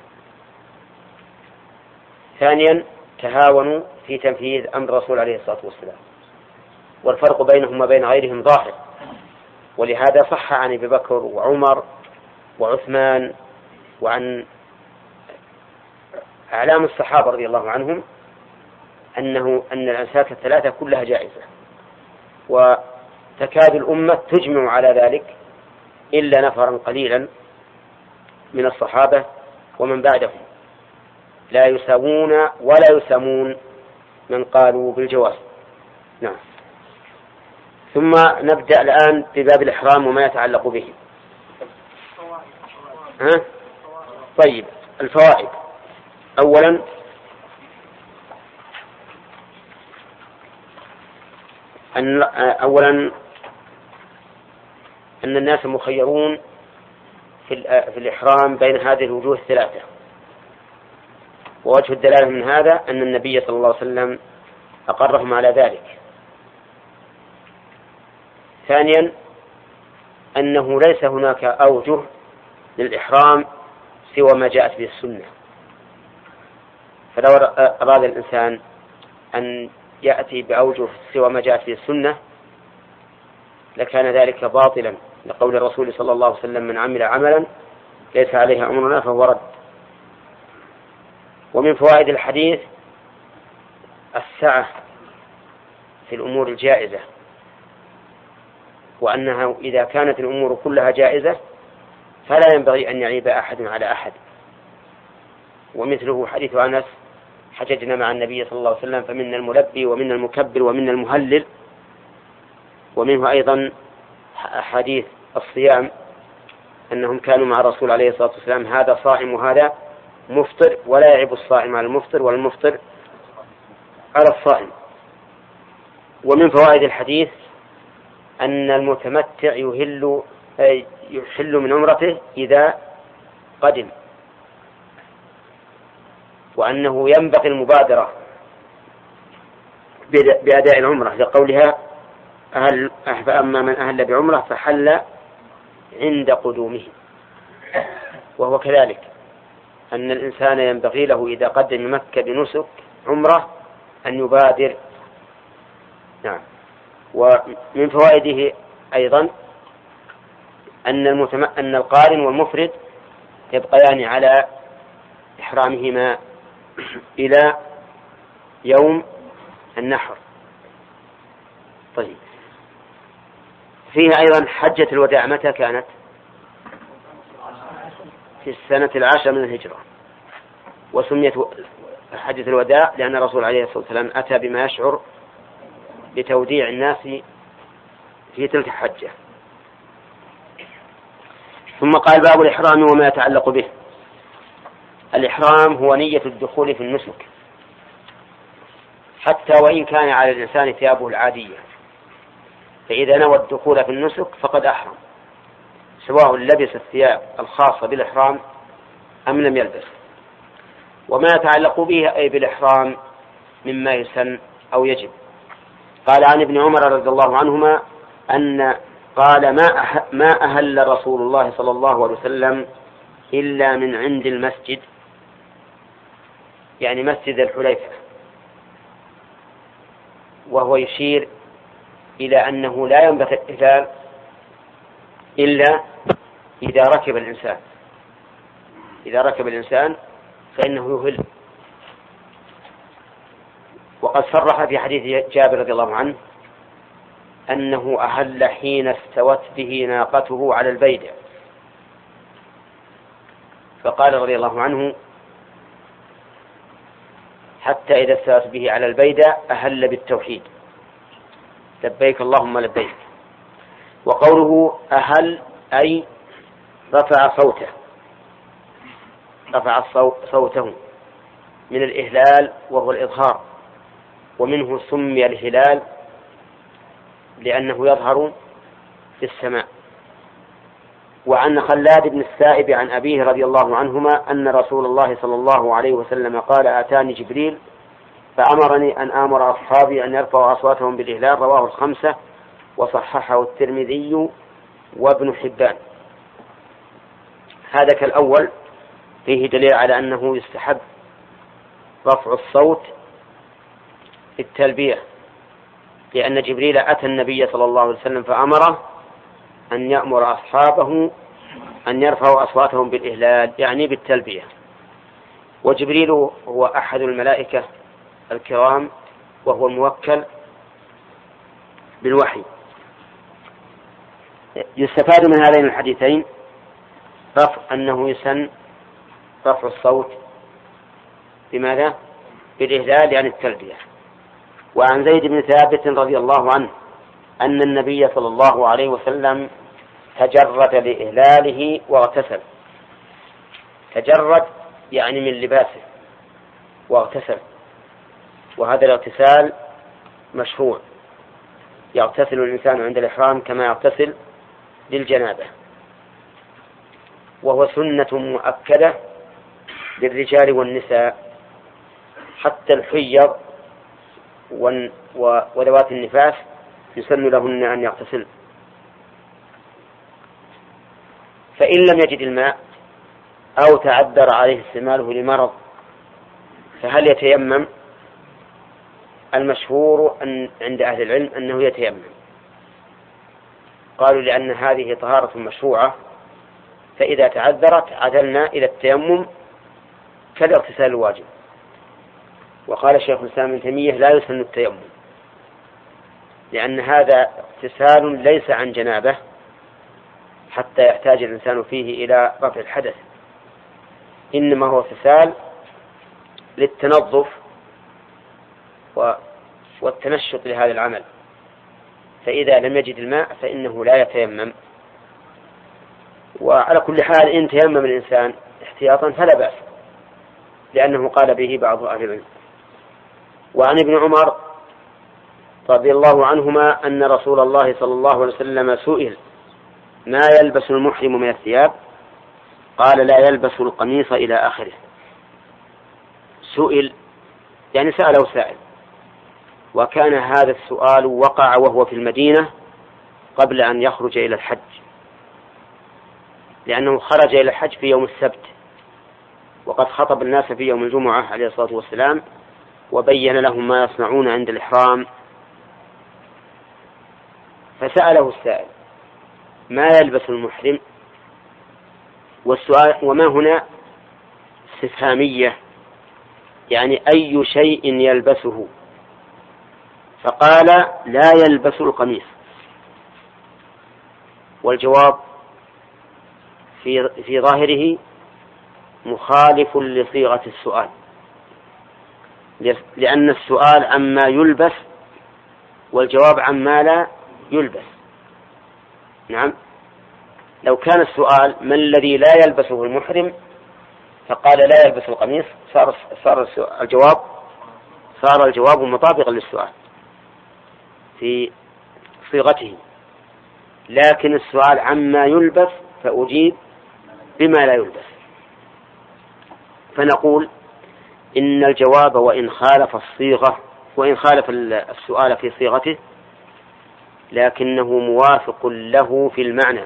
Speaker 1: ثانيا تهاونوا في تنفيذ أمر الرسول عليه الصلاة والسلام، والفرق بينهم وبين غيرهم ظاهر. ولهذا صح عن أبي بكر وعمر وعثمان وعن أعلام الصحابة رضي الله عنهم أنه أن الأنساك الثلاثة كلها جائزة، وتكاد الأمة تجمع على ذلك إلا نفرا قليلا من الصحابة ومن بعدهم لا يساوون ولا يسامون من قالوا بالجواز. نعم. ثم نبدأ الآن بباب الإحرام وما يتعلق به. ها؟ طيب الفوائد. أولا أن أولا أن الناس مخيرون في في الإحرام بين هذه الوجوه الثلاثة، ووجه الدلالة من هذا أن النبي صلى الله عليه وسلم أقرهم على ذلك. ثانيا أنه ليس هناك أوجه للإحرام سوى ما جاءت به السنة، فلو أراد الإنسان أن يأتي بأوجه سوى ما جاءت في السنة لكان ذلك باطلا، لقول الرسول صلى الله عليه وسلم: من عمل عملا ليس عليه أمرنا فهو رد. ومن فوائد الحديث السعة في الأمور الجائزة، وأنها إذا كانت الأمور كلها جائزة فلا ينبغي أن يعيب أحد على أحد. ومثله حديث أنس: حججنا مع النبي صلى الله عليه وسلم فمنا الملبي ومنا المكبر ومنا المهلل. ومنه أيضا حديث الصيام، أنهم كانوا مع الرسول عليه الصلاة والسلام هذا صائم وهذا مفطر، ولا يعيب الصائم على المفطر ولا المفطر على الصائم. ومن فوائد الحديث أن المتمتع يهل يحل من عمرته إذا قدم، وأنه ينبغي المبادرة بأداء العمرة لقولها: أهل فأما من أهل بعمرة فحل عند قدومه. وهو كذلك أن الإنسان ينبغي له إذا قدم مكة بنسك عمرة أن يبادر. نعم. ومن فوائده أيضا أن, المتم... أن القارن والمفرد يبقيان على إحرامهما إلى يوم النحر. طيب، فيها أيضا حجة الوداع متى كانت؟ في السنة العاشرة من الهجرة، وسميت حجة الوداع لأن الرسول عليه الصلاة والسلام أتى بما يشعر بتوديع الناس في تلك الحجة. ثم قال: باب الإحرام وما يتعلق به. الإحرام هو نية الدخول في النسك، حتى وإن كان على الإنسان ثيابه العادية، فإذا نوى الدخول في النسك فقد أحرم، سواء لبس الثياب الخاصة بالإحرام أم لم يلبس. وما يتعلق به أي بالإحرام مما يسن أو يجب. قال عن ابن عمر رضي الله عنهما أن قال: ما أه ما أهل رسول الله صلى الله عليه وسلم إلا من عند المسجد، يعني مسجد الحليفة، وهو يشير إلى أنه لا ينبغي الإهلال إلا إذا ركب الإنسان إذا ركب الإنسان فإنه يهل. وقد صرح في حديث جابر رضي الله عنه أنه أهل حين استوت به ناقته على البيدة، فقال رضي الله عنه: حتى إذا استوت به على البيدة أهل بالتوحيد: لبيك اللهم لبيك. وقوله أهل أي رفع صوته رفع صوته من الإهلال وهو الإظهار، ومنه سمي الهلال لأنه يظهر في السماء. وعن خلاد بن السائب عن أبيه رضي الله عنهما أن رسول الله صلى الله عليه وسلم قال: أتاني جبريل فأمرني أن آمر أصحابي أن يرفعوا أصواتهم بالإهلال. رواه الخمسة وصححه الترمذي وابن حبان. هذا كالأول فيه دليل على أنه يستحب رفع الصوت في التلبية، لأن جبريل أتى النبي صلى الله عليه وسلم فأمره أن يأمر أصحابه أن يرفعوا أصواتهم بالإهلال، يعني بالتلبية. وجبريل هو أحد الملائكة الكرام، وهو الموكل بالوحي. يستفاد من هذين الحديثين رفع أنه يسن رفع الصوت بماذا؟ بالإهلال، يعني التلبية. وعن زيد بن ثابت رضي الله عنه أن النبي صلى الله عليه وسلم تجرد لإهلاله واغتسل. تجرد يعني من لباسه، واغتسل، وهذا الاغتسال مشروع، يغتسل الإنسان عند الإحرام كما يغتسل للجنابة، وهو سنة مؤكدة للرجال والنساء، حتى الحيض وذوات النفاس يسن لهن أن يغتسل. فإن لم يجد الماء أو تعذر عليه استعماله لمرض فهل يتيمم؟ المشهور أن عند أهل العلم أنه يتيمم، قالوا لأن هذه طهارة مشروعة، فإذا تعذرت عدلنا إلى التيمم كالاغتسال الواجب. وقال شيخ الإسلام ابن تيمية لا يسن التيمم، لأن هذا اغتسال ليس عن جنابه حتى يحتاج الإنسان فيه إلى رفع الحدث، إنما هو اغتسال للتنظف والتنشط لهذا العمل، فإذا لم يجد الماء فإنه لا يتيمم. وعلى كل حال إن تيمم الإنسان احتياطا فلا بأس، لأنه قال به بعض أهل العلم. وعن ابن عمر رضي الله عنهما أن رسول الله صلى الله عليه وسلم سئل ما يلبس المحرم من الثياب، قال لا يلبس القميص إلى آخره. سئل يعني سأله سائل، وكان هذا السؤال وقع وهو في المدينة قبل أن يخرج إلى الحج، لأنه خرج إلى الحج في يوم السبت، وقد خطب الناس في يوم الجمعة عليه الصلاة والسلام وبين لهم ما يصنعون عند الإحرام. فسأله السائل ما يلبس المحرم، والسؤال وما هنا استفهامية، يعني أي شيء يلبسه، فقال لا يلبس القميص. والجواب في في ظاهره مخالف لصيغة السؤال، لأن السؤال عما يلبس والجواب عما لا يلبس. نعم، لو كان السؤال ما الذي لا يلبسه المحرم فقال لا يلبس القميص صار صار الجواب صار الجواب مطابقا للسؤال في صيغته، لكن السؤال عما يلبس فأجيب بما لا يلبس. فنقول إن الجواب وإن خالف الصيغة وإن خالف السؤال في صيغته لكنه موافق له في المعنى،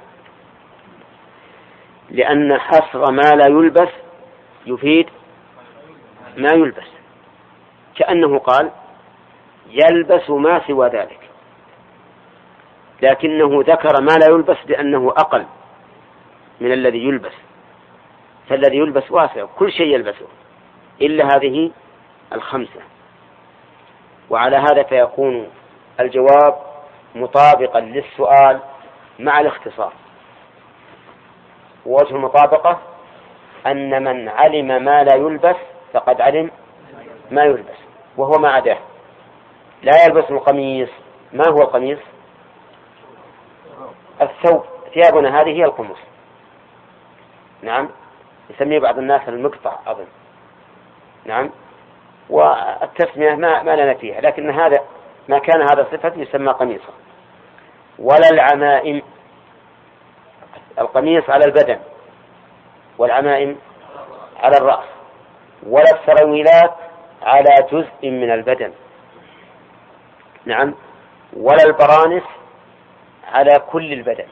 Speaker 1: لأن حصر ما لا يلبس يفيد ما يلبس، كأنه قال يلبس ما سوى ذلك، لكنه ذكر ما لا يلبس لأنه أقل من الذي يلبس، فالذي يلبس واسع كل شيء يلبسه إلا هذه الخمسة. وعلى هذا فيكون الجواب مطابقا للسؤال مع الاختصار. ووجه المطابقة أن من علم ما لا يلبس فقد علم ما يلبس، وهو ما عداه. لا يلبس القميص، ما هو القميص؟ الثوب، ثيابنا هذه هي القمص. نعم، يسميه بعض الناس المقطع أظن. نعم، والتسمية ما, ما لنا فيها، لكن هذا ما كان هذا صفة يسمى قميصا. ولا العمائم، القميص على البدن والعمائم على الرأس. ولا السرويلات على جزء من البدن. نعم، ولا البرانس على كل البدن.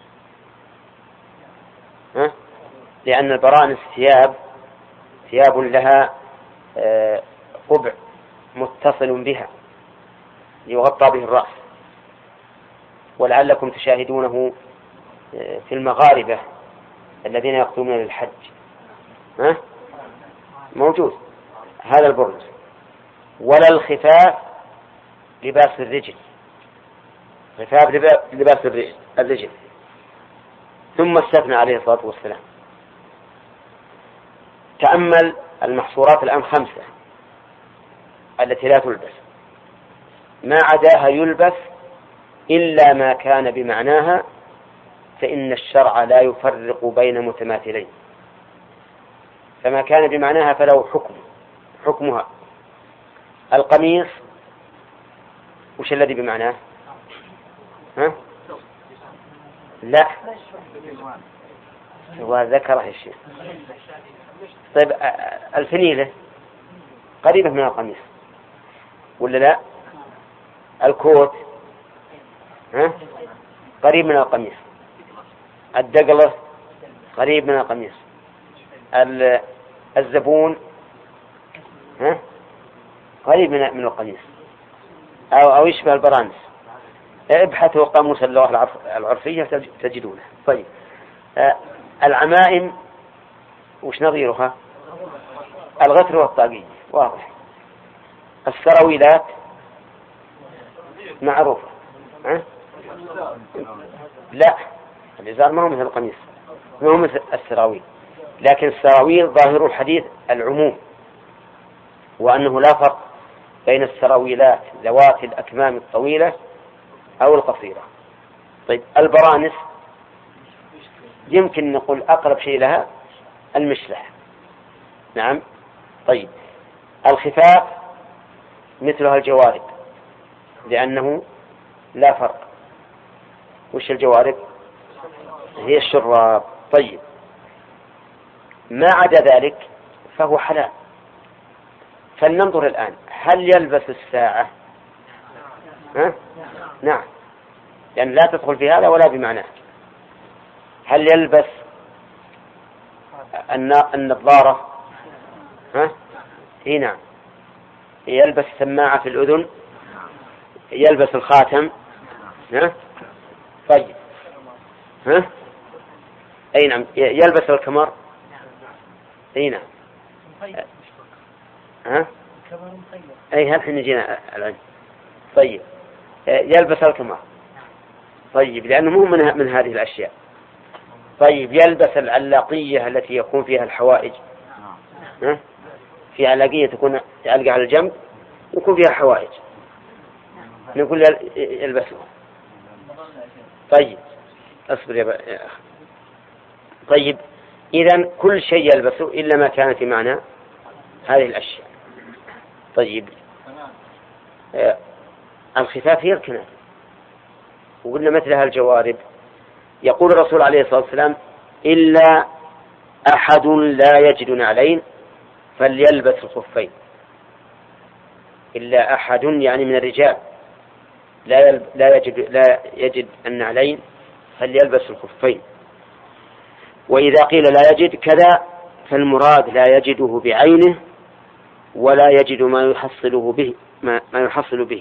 Speaker 1: ها؟ لأن البرانس ثياب ثياب لها قبع متصل بها يغطى به الرأس، ولعلكم تشاهدونه في المغاربة الذين يقدمون للحج. ها؟ موجود هذا البرنس. ولا الخفاف لباس الرجل، خفاف لباس الرجل. ثم استثنى عليه الصلاة والسلام. تأمل المحصورات الآن خمسة التي لا تلبس، ما عداها يلبس إلا ما كان بمعناها، فإن الشرع لا يفرق بين متماثلين، فما كان بمعناها فله حكم حكمها. القميص وش الذي بمعناه؟ ها؟ لا، هو ذكره الشيء. طيب الفنيلة قريبة من القميص ولا لا؟ الكوت ها؟ قريب من القميص. الدقلة قريب من القميص. الزبون ها؟ قريب من من القميص. أو, أو يشبه البرانس. ابحثوا قاموس اللغة العرفية تجدونه. طيب آه العمائم وش نظيرها؟ الغتر والطاقية، واضح. السراويلات معروفة. أه؟ لا، الإزار ما هو مثل القميص، ما هو مثل السراويل، لكن السراويل ظاهر الحديث العموم، وأنه لا فرق بين السراويلات ذوات الأكمام الطويلة أو القصيرة. طيب البرانس يمكن نقول أقرب شيء لها المشلح. نعم. طيب الخفاف مثلها الجوارب، لأنه لا فرق. وش الجوارب؟ هي الشراب. طيب ما عدا ذلك فهو حلال. فلننظر الآن، هل يلبس الساعة؟ ها؟ نعم، لأن لا تدخل في هذا ولا بمعناه. هل يلبس النظارة؟ ها؟ إيه نعم. يلبس سماعة في الأذن؟ يلبس الخاتم؟ ها؟ طيب ها؟ أي نعم. يلبس الكمر؟ أي نعم. ها؟ أي هل حين جينا الآن. طيب يلبس الكمر. طيب لأنه مو من, من هذه الأشياء. طيب يلبس العلاقية التي يكون فيها الحوائج؟ ها؟ في علاقية تكون تعلق على الجنب يكون فيها حوائج، نقول يلبسها. طيب أصبر يا أخي. طيب إذن كل شيء يلبسه إلا ما كان في معنى هذه الأشياء. طيب آه الخفاف هي الكنان، وقلنا مثلها الجوارب. يقول الرسول عليه الصلاة والسلام: إلا أحد لا يجد نعلين فليلبس الخفين. إلا أحد يعني من الرجال لا لا يجد لا يجد النعلين فليلبس الخفين. وإذا قيل لا يجد كذا فالمراد لا يجده بعينه ولا يجد ما يحصله به ما, ما يحصل به.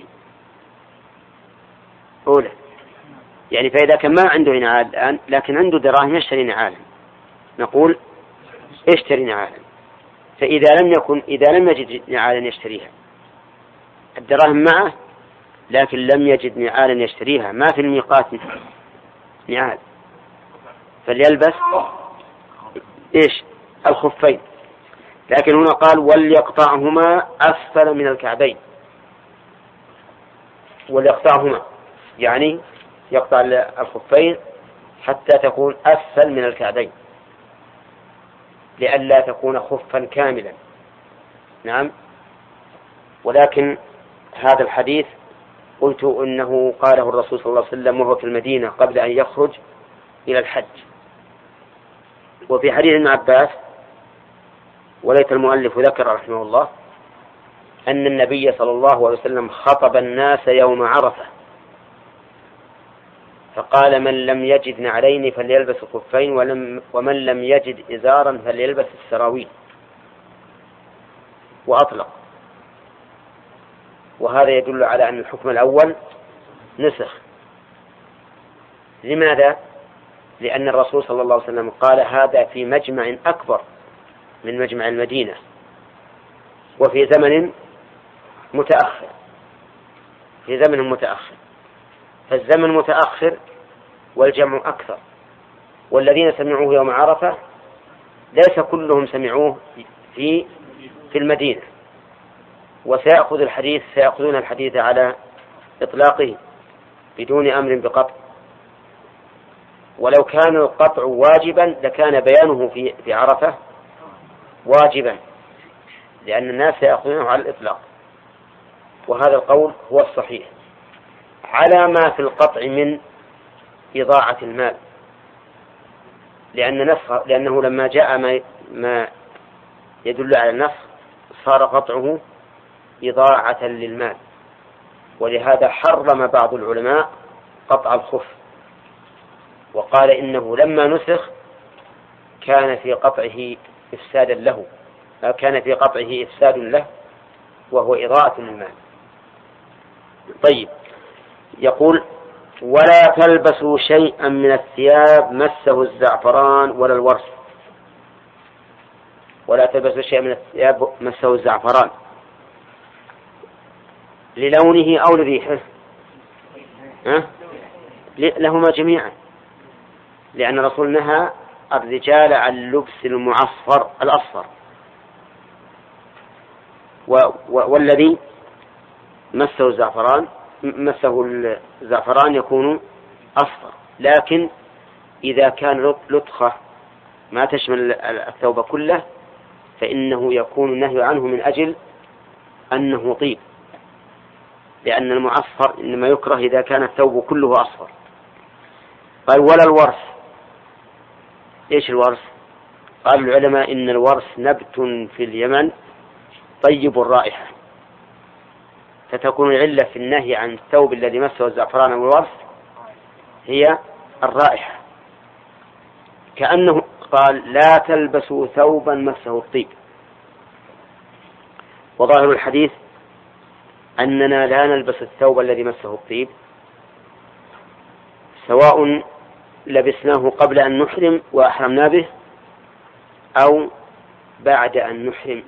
Speaker 1: أولى يعني فإذا كان ما عنده نعال الآن لكن عنده دراهم يشتري نعالا، نقول اشتري نعالا. فإذا لم يكن إذا لم يجد نعالا يشتريها، الدراهم معه لكن لم يجد نعالا يشتريها، ما في الميقات نعال، فليلبس إيش؟ الخفين. لكن هنا قال: وليقطعهما أسفل من الكعبين. وليقطعهما يعني يقطع الخفين حتى تكون أسفل من الكعبين لئلا تكون خفا كاملا. نعم. ولكن هذا الحديث قلت إنه قاله الرسول صلى الله عليه وسلم وهو في المدينة قبل أن يخرج إلى الحج. وفي حديث ابن عباس وليت المؤلف ذكر رحمه الله أن النبي صلى الله عليه وسلم خطب الناس يوم عرفة فقال: من لم يجد نعلين فليلبس الخفين، ولم ومن لم يجد إزارا فليلبس السراويل، وأطلق. وهذا يدل على أن الحكم الأول نسخ. لماذا؟ لأن الرسول صلى الله عليه وسلم قال هذا في مجمع أكبر من مجمع المدينة وفي زمن متأخر في زمن متأخر فالزمن متأخر والجمع أكثر، والذين سمعوه يوم عرفة ليس كلهم سمعوه في في المدينة، وسيأخذ الحديث سيأخذون الحديث على إطلاقه بدون أمر بقطع. ولو كان القطع واجبا لكان بيانه في في عرفة واجبا، لأن الناس سيأخذونه على الإطلاق. وهذا القول هو الصحيح على ما في القطع من إضاعة المال، لأن نسخ لأنه لما جاء ما ما يدل على النسخ صار قطعه إضاعة للمال، ولهذا حرم بعض العلماء قطع الخف وقال إنه لما نسخ كان في قطعه إفسادا له كان في قطعه إفساد له وهو إضاعة للمال. طيب، يقول ولا تلبسوا شيئا من الثياب مسه الزعفران ولا الورس. ولا تلبسوا شيئا من الثياب مسه الزعفران للونه أو لريحه، أه؟ لهما جميعا، لأن الرسول نهى الرجال عن لبس المعصفر الأصفر، والذي مسه الزعفران مسه الزعفران يكون أصفر. لكن إذا كان لطخة ما تشمل الثوب كله فإنه يكون النهي عنه من أجل أنه طيب، لأن المعصفر إنما يكره إذا كان الثوب كله أصفر. قال ولا الورس. إيش الورس؟ قال العلماء إن الورس نبت في اليمن طيب الرائحة، فتكون العلة في النهي عن الثوب الذي مسه الزعفران والورس هي الرائحة، كأنه قال لا تلبسوا ثوبا مسه الطيب. وظاهر الحديث أننا لا نلبس الثوب الذي مسه الطيب سواء لبسناه قبل أن نحرم وأحرمنا به أو بعد أن نحرم،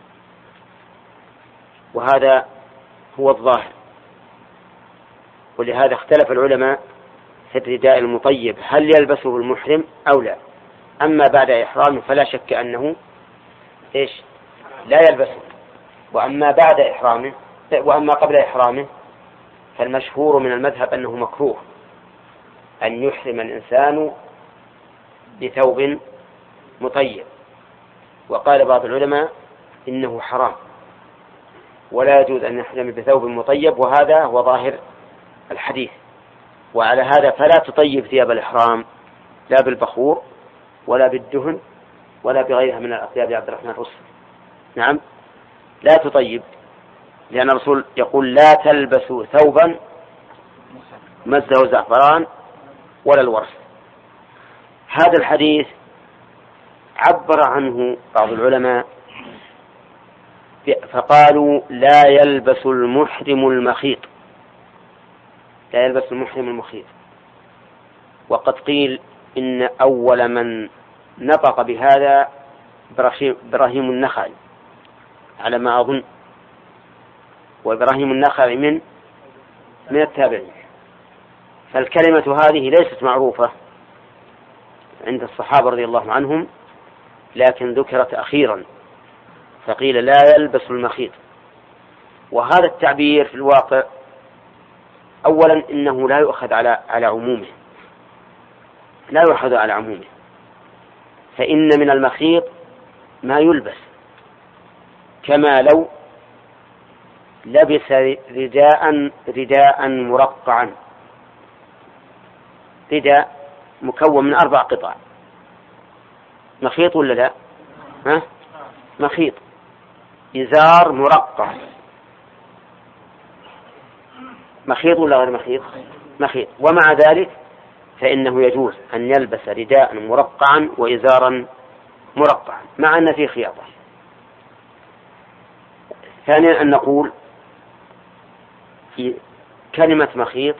Speaker 1: وهذا هو الظاهر. ولهذا اختلف العلماء في الرداء المطيب هل يلبسه المحرم أو لا. أما بعد إحرامه فلا شك أنه إيش لا يلبسه، وأما بعد إحرامه وأما قبل إحرامه فالمشهور من المذهب أنه مكروه أن يحرم الإنسان بثوب مطيب. وقال بعض العلماء إنه حرام ولا يجوز أن يحرم بثوب مطيب، وهذا هو ظاهر الحديث. وعلى هذا فلا تطيب ثياب الإحرام لا بالبخور ولا بالدهن ولا بغيرها من الأطياب يا عبد الرحمن الرص. نعم لا تطيب، لأن الرسول يقول لا تلبسوا ثوبا مسه زعفران ولا الورس. هذا الحديث عبر عنه بعض العلماء فقالوا لا يلبس المحرم المخيط، لا يلبس المحرم المخيط. وقد قيل إن أول من نطق بهذا إبراهيم النخعي على ما أظن، وإبراهيم النخعي من من التابعين، فالكلمة هذه ليست معروفة عند الصحابة رضي الله عنهم، لكن ذكرت أخيرا فقيل لا يلبس المخيط. وهذا التعبير في الواقع أولا إنه لا يؤخذ على على عمومه، لا يؤخذ على عمومه، فإن من المخيط ما يلبس، كما لو لبس رداء رداء مرقعا، رداء مكون من أربع قطع، مخيط ولا لا؟ ها؟ مخيط. إزار مرقع مخيط ولا غير مخيط؟ مخيط. ومع ذلك فإنه يجوز أن يلبس رداء مرقعا وإزارا مرقعا مع أن فيه خياطة. ثانيا أن نقول في كلمة مخيط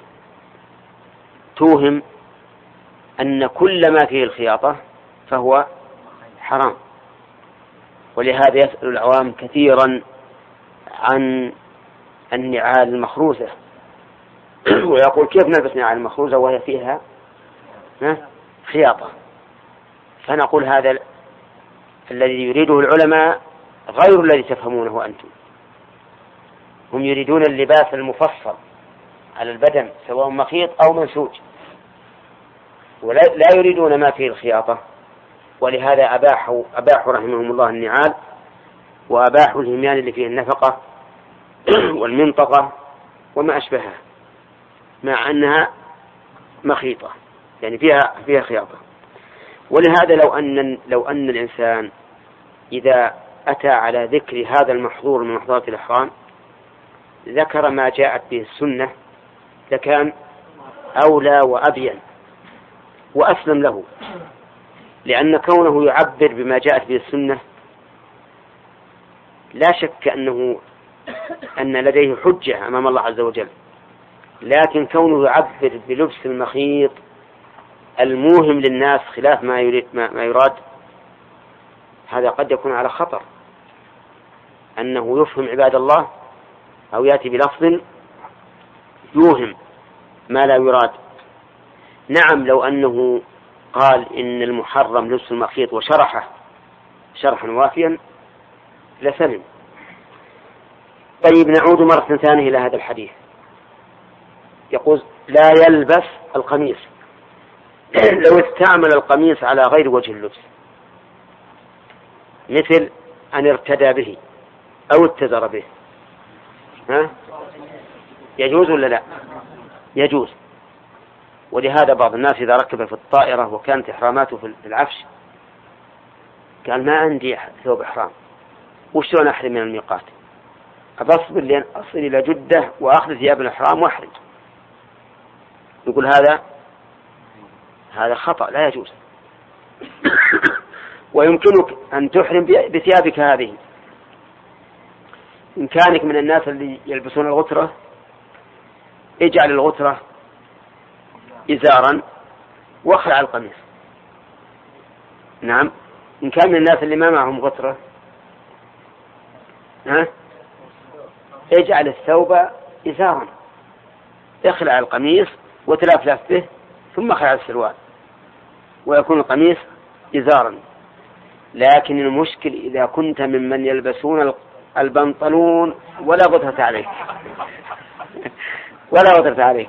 Speaker 1: توهم أن كل ما فيه الخياطة فهو حرام، ولهذا يسأل العوام كثيرا عن النعال المخروزة ويقول كيف نلبس نعال المخروزة وهي فيها خياطة؟ فنقول هذا الذي يريده العلماء غير الذي تفهمونه أنتم. هم يريدون اللباس المفصل على البدن سواء مخيط أو منسوج، ولا يريدون ما فيه الخياطة. ولهذا أباحوا أباحوا رحمهم الله النعال، وأباحوا الهميان اللي فيه النفقة والمنطقة وما أشبهها، مع أنها مخيطة يعني فيها فيها خياطة. ولهذا لو أن لو أن الإنسان إذا أتى على ذكر هذا المحظور من محظورات الإحرام ذكر ما جاءت به السنة لكان أولى وأبين وأسلم له، لأن كونه يعبر بما جاءت به السنة لا شك أنه أن لديه حجة أمام الله عز وجل، لكن كونه يعبر بلبس المخيط الموهم للناس خلاف ما يريد ما يراد، هذا قد يكون على خطر، أنه يفهم عباد الله أو يأتي بلفظ يوهم ما لا يراد. نعم لو أنه قال إن المحرم لبس المخيط وشرحه شرحا وافيا لسلم. طيب نعود مرة ثانية إلى هذا الحديث. يقول لا يلبس القميص. لو استعمل القميص على غير وجه اللبس، مثل أن ارتدى به أو اتزر به، ها؟ يجوز ولا لا؟ يجوز. ولهذا بعض الناس إذا ركب في الطائرة وكانت إحراماته في العفش قال ما عندي ثوب إحرام، وشلون أحرم من الميقات؟ أبصبر لين أصل إلى جدة وأخذ ثياب الإحرام وأحرم. يقول هذا هذا خطأ لا يجوز. ويمكنك أن تحرم بثيابك هذه. إن كانك من الناس اللي يلبسون الغترة اجعل الغترة إزارا واخلع القميص. نعم. إن كان من الناس اللي ما معهم غترة ها اجعل الثوب إزارا، اخلع القميص وتلفلف به ثم اخلع السروال ويكون القميص إزارا. لكن المشكل إذا كنت ممن يلبسون البنطلون ولا غترة عليك ولا غترة عليك،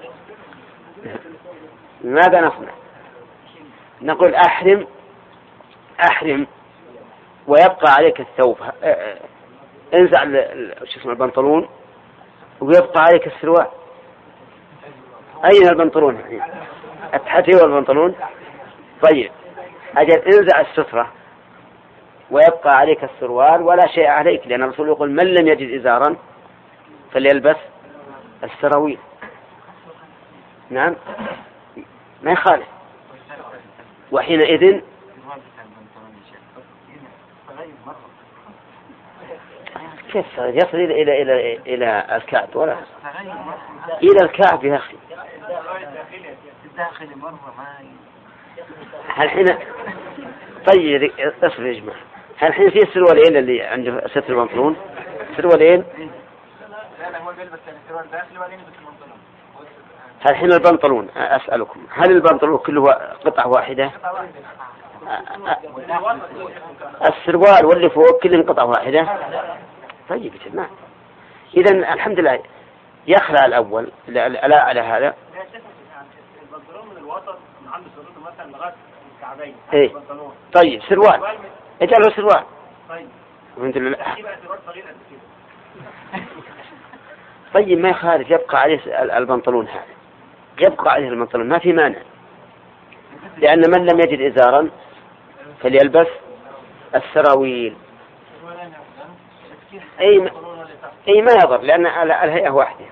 Speaker 1: ماذا نصنع؟ نقول أحرم أحرم ويبقى عليك الثوب، انزع شو اسمه البنطلون ويبقى عليك السروال. أين البنطلون؟ التحتي والبنطلون. طيب أجل انزع السترة ويبقى عليك السروال ولا شيء عليك، لأن الرسول يقول من لم يجد إزارا فليلبس السراويل. نعم ما يخالف. وحينئذ كيف يصل إلى إلى إلى إلى الكعب ولا إلى الكعب يا أخي؟ هل حين طيب اصبر يا جماعة، هل حين في السروالين اللي عنده ستر البنطلون سروالين؟ هل حين البنطلون أسألكم هل البنطلون كله قطعة واحدة؟ السروال واللي فوق كلهم قطعة واحدة. طيب تمام. إذن الحمد لله يخلع الأول لا, لا على هذا. إيه. طيب سروال اجعله سروال. الحمد لله. طيب ما يخالف يبقى عليه البنطلون هذا، يبقى عليه البنطلون ما في مانع، لأن من لم يجد إزارا فليلبس السراويل. أي ما, أي ما يضر لأن الهيئة واحدة.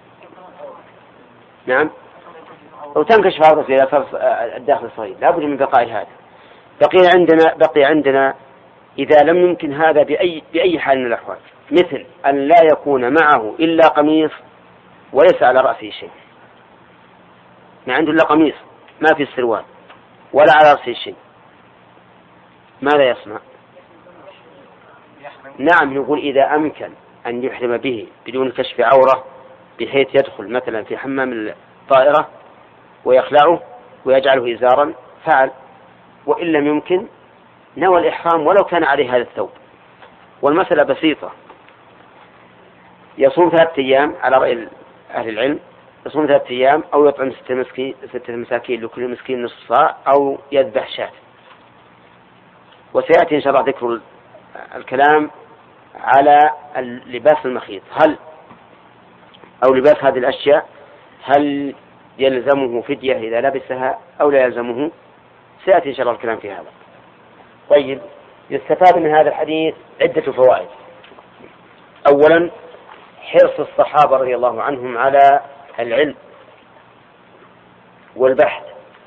Speaker 1: نعم. وتنكشف عورته إذا صار الداخل صغير لا بد من بقاء هذا. بقي عندنا بقي عندنا إذا لم يمكن هذا بأي بأي حال من الأحوال، مثل أن لا يكون معه إلا قميص وليس على رأسه شيء، ما عنده إلا قميص ما في السروال ولا على رأسه شيء، ماذا يصنع؟ نعم نقول إذا أمكن أن يحرم به بدون كشف عورة بحيث يدخل مثلا في حمام الطائرة ويخلعه ويجعله إزارا فعل، وإن لم يمكن نوى الإحرام ولو كان عليه هذا الثوب. والمسألة بسيطة، يصوم ثلاثة أيام على رأي أهل العلم، يصوم ثلاثة أيام أو يطعم ستة مسكين ستة مساكين لكل مسكين نصف صاع أو يذبح شاة. وسيأتي إن شاء الله ذكر الكلام على اللباس المخيط، هل أو لباس هذه الأشياء هل يلزمه فدية إذا لبسها أو لا يلزمه، سيأتي إن شاء الله الكلام في هذا. طيب يستفاد من هذا الحديث عدة فوائد. أولا حرص الصحابة رضي الله عنهم على العلم والبحث،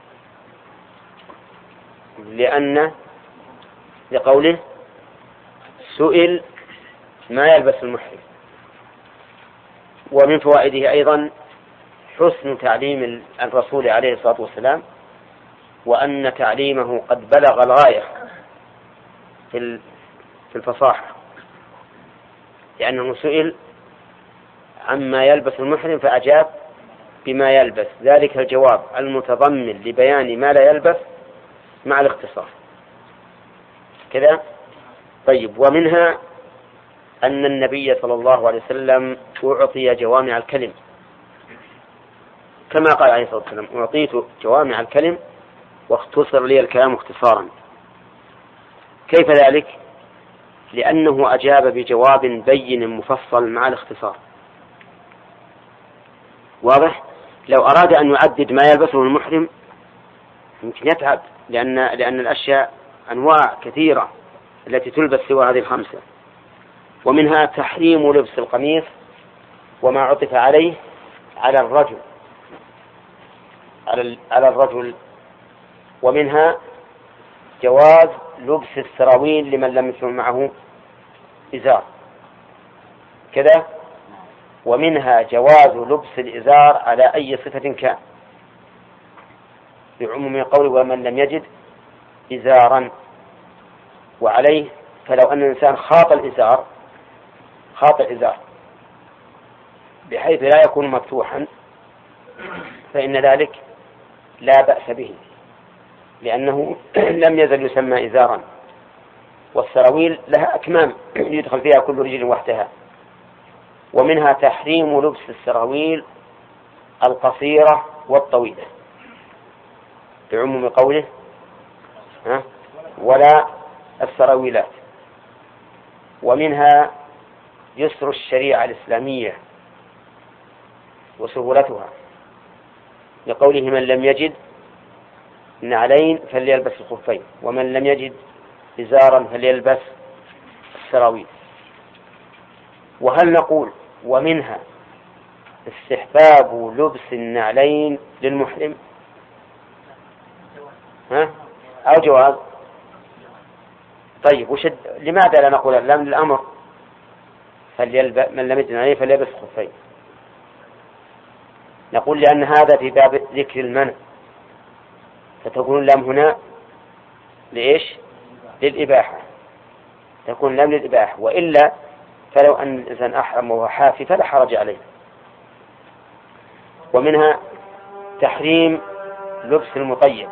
Speaker 1: لأن لقوله سئل ما يلبس المحرم. ومن فوائده أيضا حسن تعليم الرسول عليه الصلاة والسلام، وأن تعليمه قد بلغ الغاية في الفصاحة، لأنه سئل عما يلبس المحرم فأجاب بما يلبس، ذلك الجواب المتضمن لبيان ما لا يلبس مع الاختصار كذا. طيب، ومنها أن النبي صلى الله عليه وسلم أعطي جوامع الكلم، كما قال عليه الصلاة والسلام: أعطيت جوامع الكلم واختصر لي الكلام اختصارا. كيف ذلك؟ لأنه أجاب بجواب بين مفصل مع الاختصار. واضح؟ لو أراد أن يعدد ما يلبسه المحرم يمكن يتعب، لأن لأن الأشياء أنواع كثيرة التي تلبس سوى هذه الخمسة. ومنها تحريم لبس القميص وما عطف عليه على الرجل على على الرجل ومنها جواز لبس السراويل لمن لم يكن معه إزار كذا. ومنها جواز لبس الإزار على أي صفة كان، بعموم قوله: ومن لم يجد إزارا. وعليه فلو أن الإنسان خاط الإزار خاط الإزار بحيث لا يكون مفتوحا فإن ذلك لا بأس به، لأنه لم يزل يسمى إزارا، والسراويل لها أكمام يدخل فيها كل رجل وحدها. ومنها تحريم لبس السراويل القصيرة والطويلة، بعموم قوله: ها ولا السراويلات. ومنها يسر الشريعة الإسلامية وسهولتها، لقوله: من لم يجد نعلين فليلبس الخفين، ومن لم يجد إزارا فليلبس السراويل. وهل نقول ومنها استحباب لبس النعلين للمحرم ها أو جواز؟ طيب، وشد لماذا لا نقول لام للأمر فليلبس من لم يجد نعلين فليلبس الخفين؟ نقول لأن هذا في باب ذكر المنع، فتكون اللام هنا لإيش؟ للإباحة، تكون لام للإباحة. وإلا فلو أن الإنسان أحرم وهو حافي فلا حرج عليه. ومنها تحريم لبس المطيب.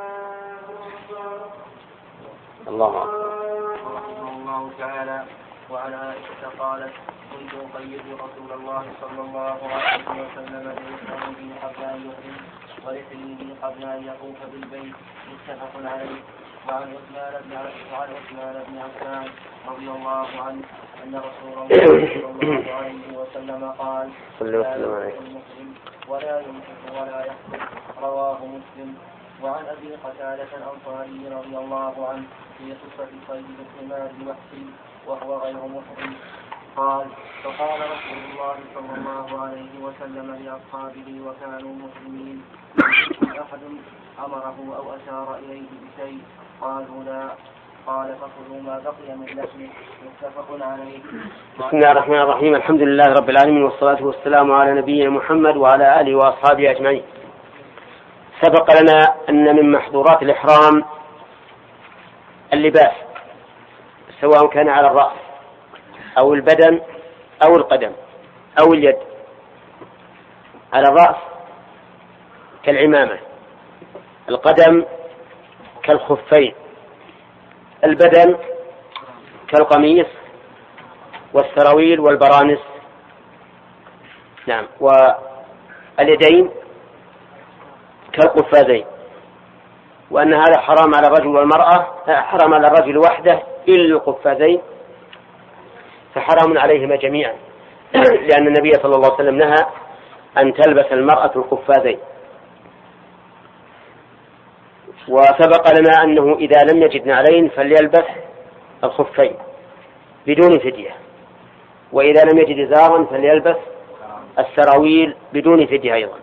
Speaker 1: الله أكبر.
Speaker 2: رحمه الله تعالى. وعن عائشة قالت: كنت أقيد رسول الله صلى الله عليه وسلم برسله قبل أن يحرم ورحله قبل أن يطوف بالبيت، متفق عليه. وعن عثمان بن وعن عثمان بن عفان رضي الله عنه أن رسول الله صلى الله عليه وسلم قال: لا يمسك المسلم ولا يمسك ولا يحكم. رواه مسلم. وعن أبي قتادة الأنصاري رضي الله عنه في قصة صيد الحمار الوحشي وهو غير محرم قال: فقال رسول الله صلى الله عليه وسلم لأصحابه وكانوا مسلمين: أحد أمره أو أشار إليه بشيء؟ قالوا لا. قال: فخذوا ما بقي من لحمه. متفق عليه.
Speaker 1: بسم الله الرحمن الرحيم. الحمد لله رب العالمين، والصلاة والسلام على نبينا محمد وعلى آله وأصحابه أجمعين. سبق لنا أن من محظورات الإحرام اللباس، سواء كان على الرأس أو البدن أو القدم أو اليد. على الرأس كالعمامة، القدم كالخفين، البدن كالقميص والسراويل والبرانس. نعم. واليدين كالقفازين. وأن هذا حرام على الرجل والمرأة، حرام على الرجل وحده إلا القفازين، فحرام عليهما جميعا، لأن النبي صلى الله عليه وسلم نهى أن تلبس المرأة القفازين. وسبق لنا أنه إذا لم يجد نعلين فليلبس الخفين بدون فدية، وإذا لم يجد إزارا فليلبس السراويل بدون فدية أيضا.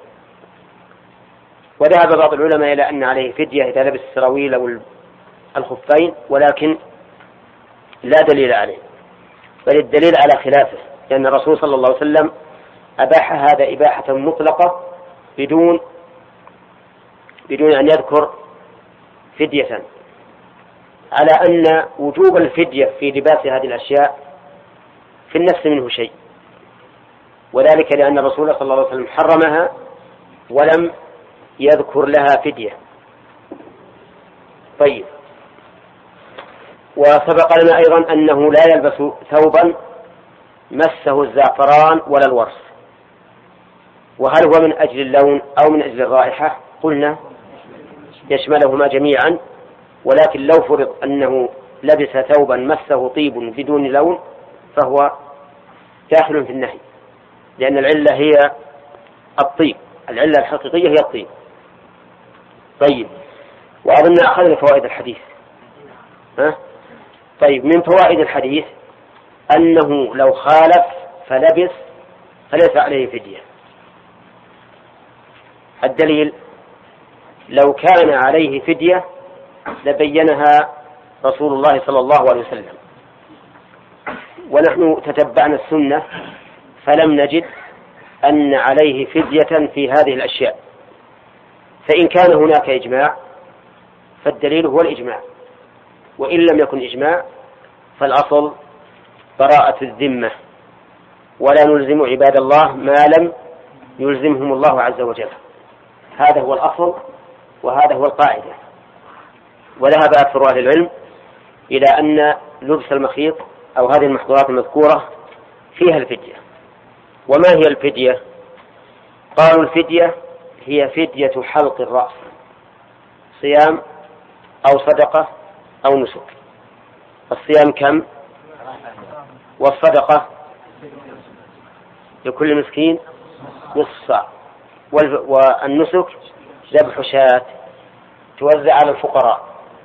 Speaker 1: وذهب بعض العلماء إلى أن عليه فدية إذا لبس السراويل أو الخفين، ولكن لا دليل عليه، بل الدليل على خلافه، لأن الرسول صلى الله عليه وسلم أباح هذا إباحة مطلقة بدون بدون أن يذكر فدية، على أن وجوب الفدية في لباس هذه الأشياء في النفس منه شيء، وذلك لأن الرسول صلى الله عليه وسلم حرمها ولم يذكر لها فدية. طيب، وسبق لنا أيضا أنه لا يلبس ثوبا مسه الزعفران ولا الورس. وهل هو من أجل اللون أو من أجل الرائحة؟ قلنا يشملهما جميعا، ولكن لو فرض أنه لبس ثوبا مسه طيب بدون لون فهو داخل في النهي، لأن العلة هي الطيب، العلة الحقيقية هي الطيب. طيب، وأظن أخذنا فوائد الحديث. ها؟ طيب، من فوائد الحديث أنه لو خالف فلبس فليس عليه فدية. الدليل: لو كان عليه فدية لبينها رسول الله صلى الله عليه وسلم، ونحن تتبعنا السنة فلم نجد أن عليه فدية في هذه الأشياء. فإن كان هناك إجماع فالدليل هو الإجماع، وإن لم يكن إجماع فالأصل براءة الذمة، ولا نلزم عباد الله ما لم يلزمهم الله عز وجل. هذا هو الأصل وهذا هو القاعدة. وذهب أكثر أهل العلم إلى أن لبس المخيط أو هذه المحظورات المذكورة فيها الفدية. وما هي الفدية؟ قالوا الفدية هي فدية حلق الرأس، صيام أو صدقة أو نسك. الصيام كم؟ والصدقة لكل مسكين نصف صاع، والنسك ذبح شاة توزع على الفقراء.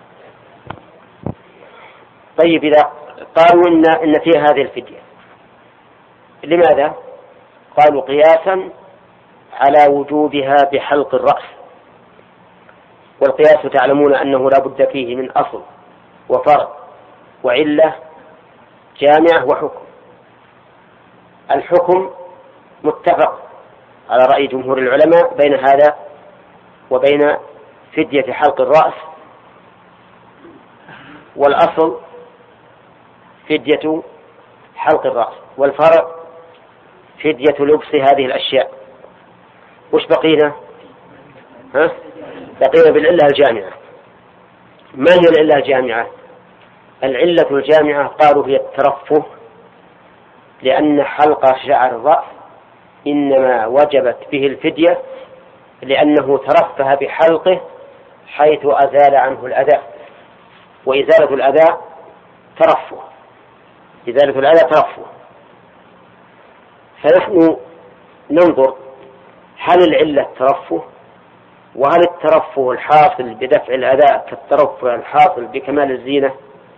Speaker 1: طيب، إذا قالوا إن, إن فيها هذه الفدية، لماذا؟ قالوا قياسا على وجوبها بحلق الرأس، والقياس تعلمون أنه لا بد فيه من أصل وفرع وعلة جامعة وحكم. الحكم متفق على رأي جمهور العلماء بين هذا وبين فدية حلق الرأس، والأصل فدية حلق الرأس، والفرع فدية لبس هذه الأشياء. وش بقينا؟ ها؟ بقينا بالعلة الجامعة. ما هي العلة الجامعة؟ العلة الجامعة قالوا هي الترفه، لأن حلق شعر الرأس إنما وجبت به الفدية لأنه ترفه بحلقه حيث أزال عنه الأذى، وإزالة الأذى ترفه، إزالة الأذى ترفه. فنحن ننظر هل العلة الترفه، وهل الترفه الحاصل بدفع الأذى كالترفه الحاصل بكمال الزينة؟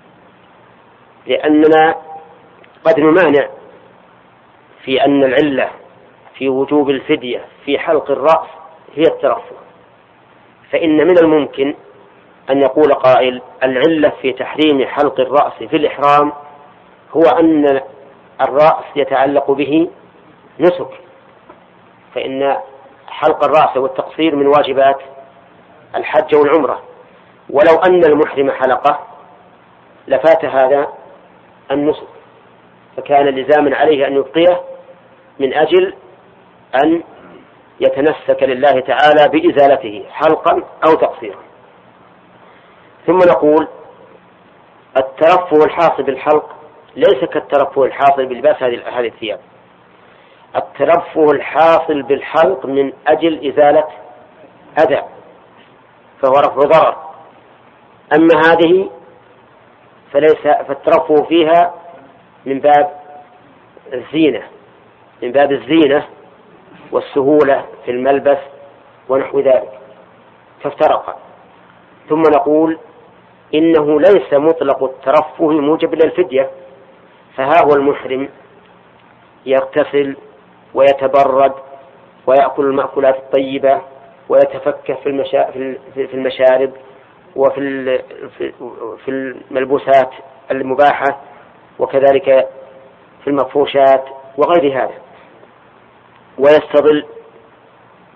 Speaker 1: لأننا قد نمانع في أن العلة في وجوب الفدية في حلق الرأس هي الترفه، فإن من الممكن أن يقول قائل العلة في تحريم حلق الرأس في الإحرام هو أن الرأس يتعلق به نسك، فإن حلق الرأس والتقصير من واجبات الحج والعمرة، ولو أن المحرم حلقه لفات هذا النسك، فكان لزاما عليه أن يبقيه من أجل أن يتنسك لله تعالى بإزالته حلقا أو تقصيرا. ثم نقول الترفه الحاصل بالحلق ليس كالترفه الحاصل بلباس هذه الثياب. الترفه الحاصل بالحلق من أجل إزالة أذى، فهو رفع ضرر. أما هذه فليس، فالترفه فيها من باب الزينة، من باب الزينة والسهولة في الملبس ونحو ذلك، فافترقا. ثم نقول إنه ليس مطلق الترفه موجب للفدية، فها هو المحرم يغتسل ويتبرد ويأكل المأكولات الطيبة ويتفكه في المشارب وفي في الملبوسات المباحة، وكذلك في المفروشات وغير هذا، ويستظل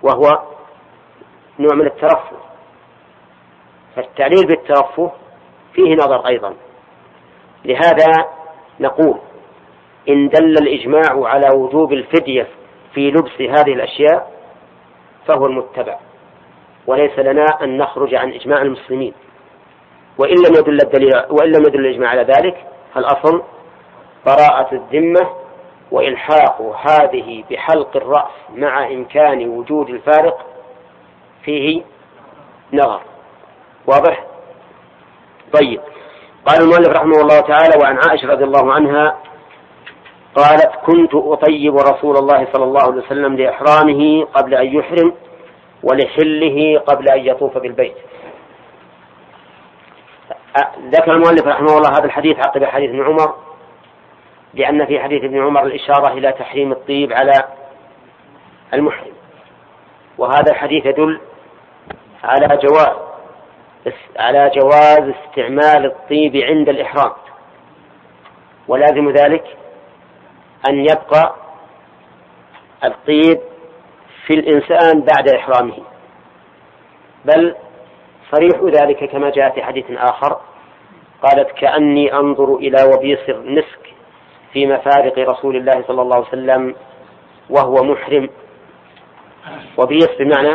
Speaker 1: وهو نوع من الترفه، فالتعليل بالترفه فيه نظر أيضا. لهذا نقول إن دل الإجماع على وجوب الفدية في لبس هذه الأشياء فهو المتبع، وليس لنا أن نخرج عن إجماع المسلمين. وإن لم يدل الدليل وإن لم يدل الإجماع على ذلك فالأصل براءة الذمة وإلحاق هذه بحلق الرأس مع إمكان وجود الفارق فيه نظر. واضح؟ طيب. قال المؤلف رحمه الله تعالى: وعن عائشة رضي الله عنها قالت: كنت أطيب رسول الله صلى الله عليه وسلم لإحرامه قبل أن يحرم ولحله قبل أن يطوف بالبيت. ذكر المؤلف رحمه الله هذا الحديث عقب حديث ابن عمر، لأن في حديث ابن عمر الإشارة إلى تحريم الطيب على المحرم، وهذا الحديث يدل على جواز على جواز استعمال الطيب عند الإحرام، ولازم ذلك أن يبقى الطيب في الإنسان بعد إحرامه، بل صريح ذلك كما جاء في حديث آخر قالت: كأني أنظر إلى وبيص المسك في مفارق رسول الله صلى الله عليه وسلم وهو محرم. وبيص بمعنى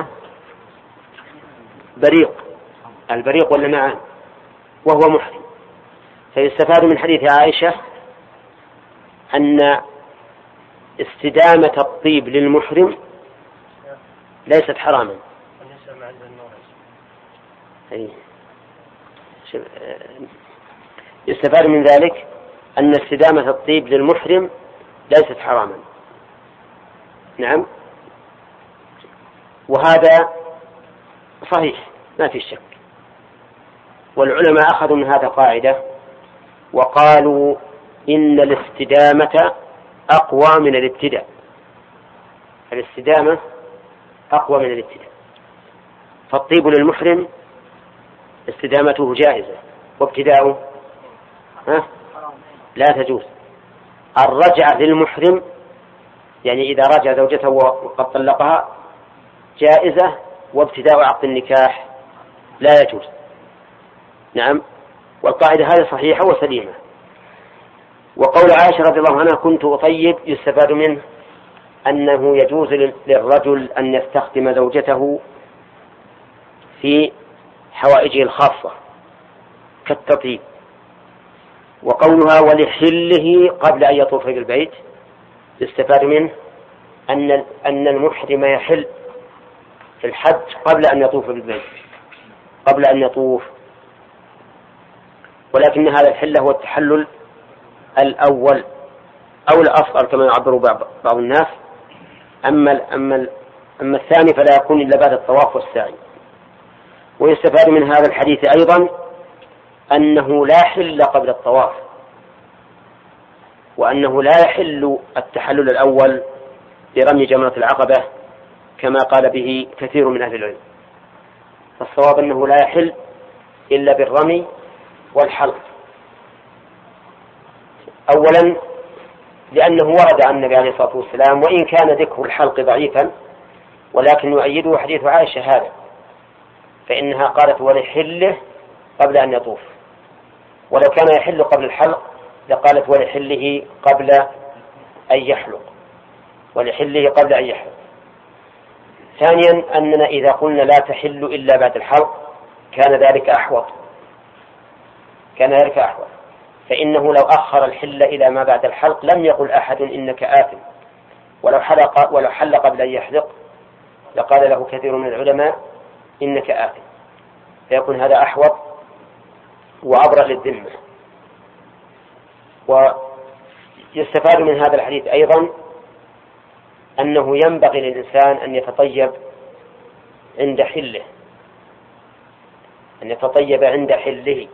Speaker 1: بريق، البريق ولا معه، وهو محرم. فيستفاد من حديث عائشة أن استدامة الطيب للمحرم ليست حراما. يستفاد من ذلك أن استدامة الطيب للمحرم ليست حراما. نعم، وهذا صحيح ما في شك. والعلماء أخذوا من هذا قاعدة وقالوا إن الاستدامة أقوى من الابتداء. الاستدامة أقوى من الابتداء، فالطيب للمحرم استدامته جائزة وابتداؤه لا تجوز. الرجعة للمحرم يعني إذا رجع زوجته وقد طلقها جائزة، وابتداء عقد النكاح لا يجوز. نعم، والقاعدة هذه صحيحة وسليمة. وقول عائشة رضي الله عنها: كنت أطيب، يستفاد منه أنه يجوز للرجل أن يستخدم زوجته في حوائجه الخاصة كالتطيب. وقولها ولحله قبل أن يطوف بالبيت يستفاد منه أن أن المحرم يحل في الحج قبل أن يطوف بالبيت، قبل أن يطوف، ولكن هذا الحل هو التحلل الأول أو الأصغر كما يعبر بعض الناس. أما أما أما الثاني فلا يكون إلا بعد الطواف والسعي. ويستفاد من هذا الحديث أيضا أنه لا حل قبل الطواف، وأنه لا يحل التحلل الأول برمي جمرة العقبة كما قال به كثير من أهل العلم. فالصواب أنه لا يحل إلا بالرمي والحلق. أولا لأنه ورد عن النبي عليه الصلاة والسلام، وإن كان ذكر الحلق ضعيفا ولكن يؤيده حديث عائشة هذا، فإنها قالت ولحله قبل أن يطوف، ولو كان يحل قبل الحلق لقالت ولحله قبل أن يحلق، ولحله قبل أن يحلق. ثانيا أننا إذا قلنا لا تحل إلا بعد الحلق كان ذلك أحوط كان ذلك أحوط فإنه لو أخر الحل إلى ما بعد الحلق لم يقل أحد إنك آثم، ولو حلق ولو حل قبل أن يحلق لقال له كثير من العلماء إنك آثم، فيكون هذا أحوط وأبرأ للذمة. ويستفاد من هذا الحديث أيضا أنه ينبغي للإنسان أن يتطيب عند حله أن يتطيب عند حله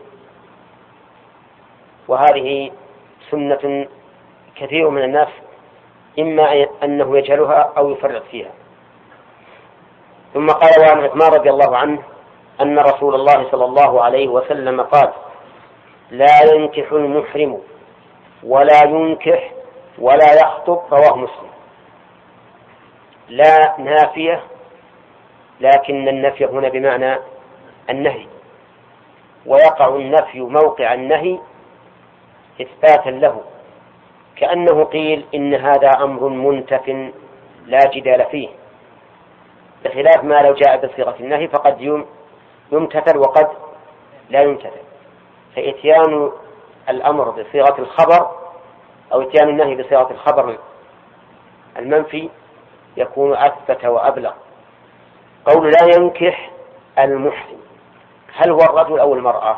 Speaker 1: وهذه سنة كثير من الناس إما أنه يجهلها أو يفرط فيها. ثم قال وعن عثمان رضي الله عنه أن رسول الله صلى الله عليه وسلم قال: لا ينكح المحرم ولا ينكح ولا يخطب. رواه مسلم. لا نافية لكن النفي هنا بمعنى النهي، ويقع النفي موقع النهي إثباتا له، كأنه قيل إن هذا أمر منتف لا جدال فيه، بخلاف ما لو جاء بصيغة النهي فقد يمتثل وقد لا يمتثل. فإتيان الأمر بصيغة الخبر أو إتيان النهي بصيغة الخبر المنفي يكون أثبت وأبلغ. قول لا ينكح المحسن، هل هو الرجل أو المرأة؟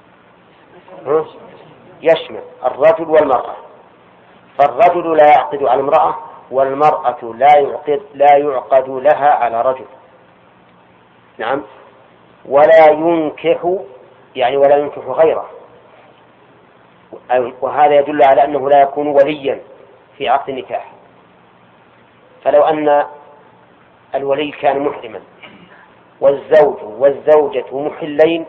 Speaker 1: يشمل الرجل والمرأة، فالرجل لا يعقد على المرأة، والمرأة لا يعقد, لا يعقد لها على رجل. نعم. ولا ينكح يعني ولا ينكح غيره، وهذا يدل على أنه لا يكون وليا في عقد النكاح. فلو أن الولي كان محرما والزوج والزوجة محلين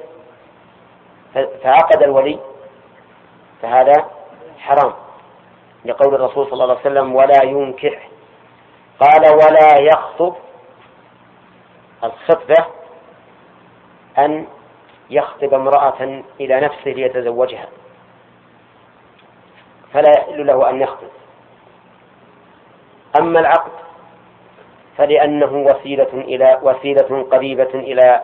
Speaker 1: فعقد الولي فهذا حرام، لقول الرسول صلى الله عليه وسلم ولا ينكح. قال ولا يخطب، الخطبة أن يخطب امرأة إلى نفسه ليتزوجها، فلا يحل له أن يخطب. أما العقد فلأنه وسيلة إلى وسيلة قريبة إلى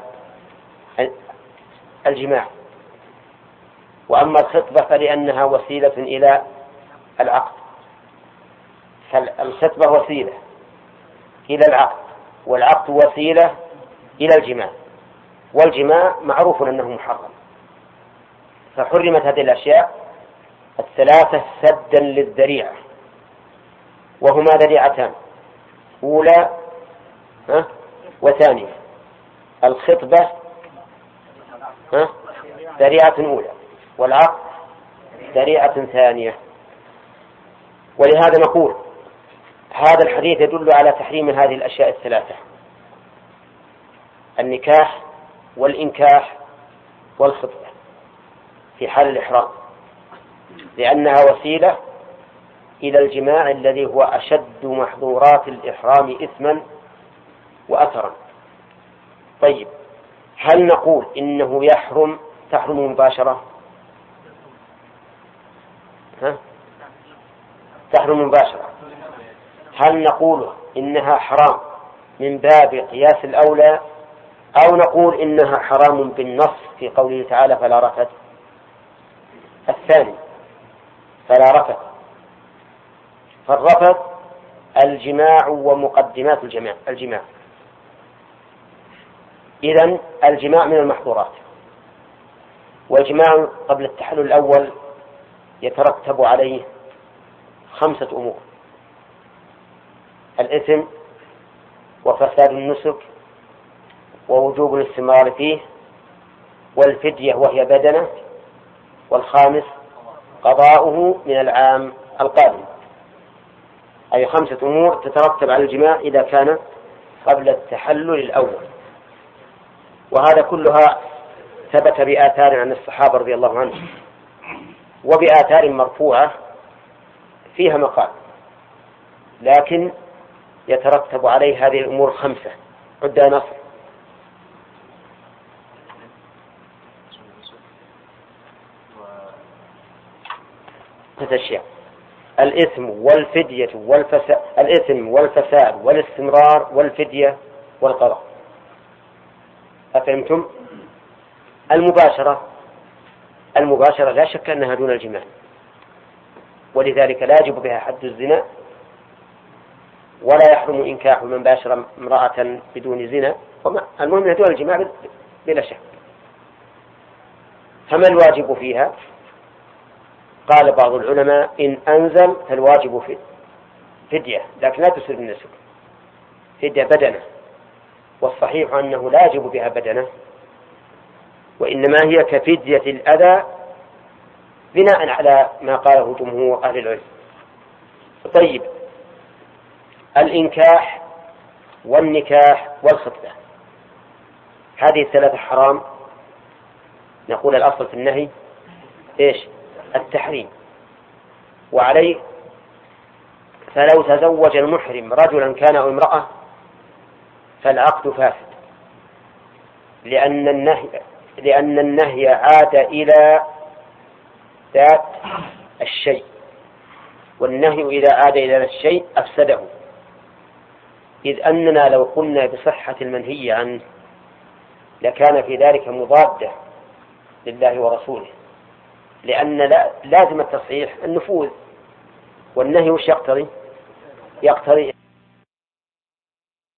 Speaker 1: الجماع، وأما الخطبة فلأنها وسيلة إلى العقد. فالخطبة وسيلة إلى العقد، والعقد وسيلة إلى الجماع، والجماع معروف أنه محرم، فحرمت هذه الأشياء الثلاثة سدا للذريعة، وهما ذريعتان، أولى وثانية. الخطبة ذريعة أولى، والعقد ذريعة ثانية. ولهذا نقول هذا الحديث يدل على تحريم هذه الأشياء الثلاثة: النكاح والإنكاح والخطبة في حال الإحرام، لأنها وسيلة إلى الجماع الذي هو أشد محظورات الإحرام إثما وأثرا. طيب، هل نقول إنه يحرم تحرم مباشرة؟ ها؟ تحرم مباشرة. هل نقول إنها حرام من باب قياس الأولى، أو نقول إنها حرام بالنص في قوله تعالى فلا رفث؟ الثاني، فلا رفث. فالرفث الجماع ومقدمات الجماع الجماع إذن الجماع من المحظورات، والجماع قبل التحلل الأول يترتب عليه خمسة أمور: الإثم وفساد النسك ووجوب الاستمرار فيه والفدية وهي بدنة، والخامس قضاؤه من العام القادم. أي خمسة أمور تترتب على الجماع إذا كان قبل التحلل الأول، وهذا كلها ثبت بآثار عن الصحابة رضي الله عنهم، وبآثار مرفوعة فيها مقال، لكن يترتب عليه هذه الأمور الخمسة. عد نصر. أشياء: الإثم والفدية والفساد، الإثم والفساد والاستمرار والفدية والقضاء. أفهمتم؟ المباشرة المباشرة لا شك أنها دون الجماع، ولذلك لا يجب بها حد الزنا، ولا يحرم إنكاح من باشر امرأة بدون زنا، المهم دون الجماع بلا شك. فما الواجب فيها؟ قال بعض العلماء إن أنزل فالواجب في فدية، لكن لا تسر النسك، فدية بدنة، والصحيح أنه لا يجب بها بدنة، وإنما هي كفدية الأذى بناء على ما قاله جمهور أهل العلم. طيب، الإنكاح والنكاح والخطبة هذه الثلاثة حرام. نقول الأصل في النهي إيش؟ التحريم، وعليه فلو تزوج المحرم رجلا كان أو امرأة فالعقد فاسد لأن النهي لأن النهي عاد إلى ذات الشيء، والنهي إذا عاد إلى الشيء أفسده، إذ أننا لو قلنا بصحة المنهي عنه لكان في ذلك مضادة لله ورسوله، لأن لازم التصحيح النفوذ، والنهي وش يقتضي؟ يقتضي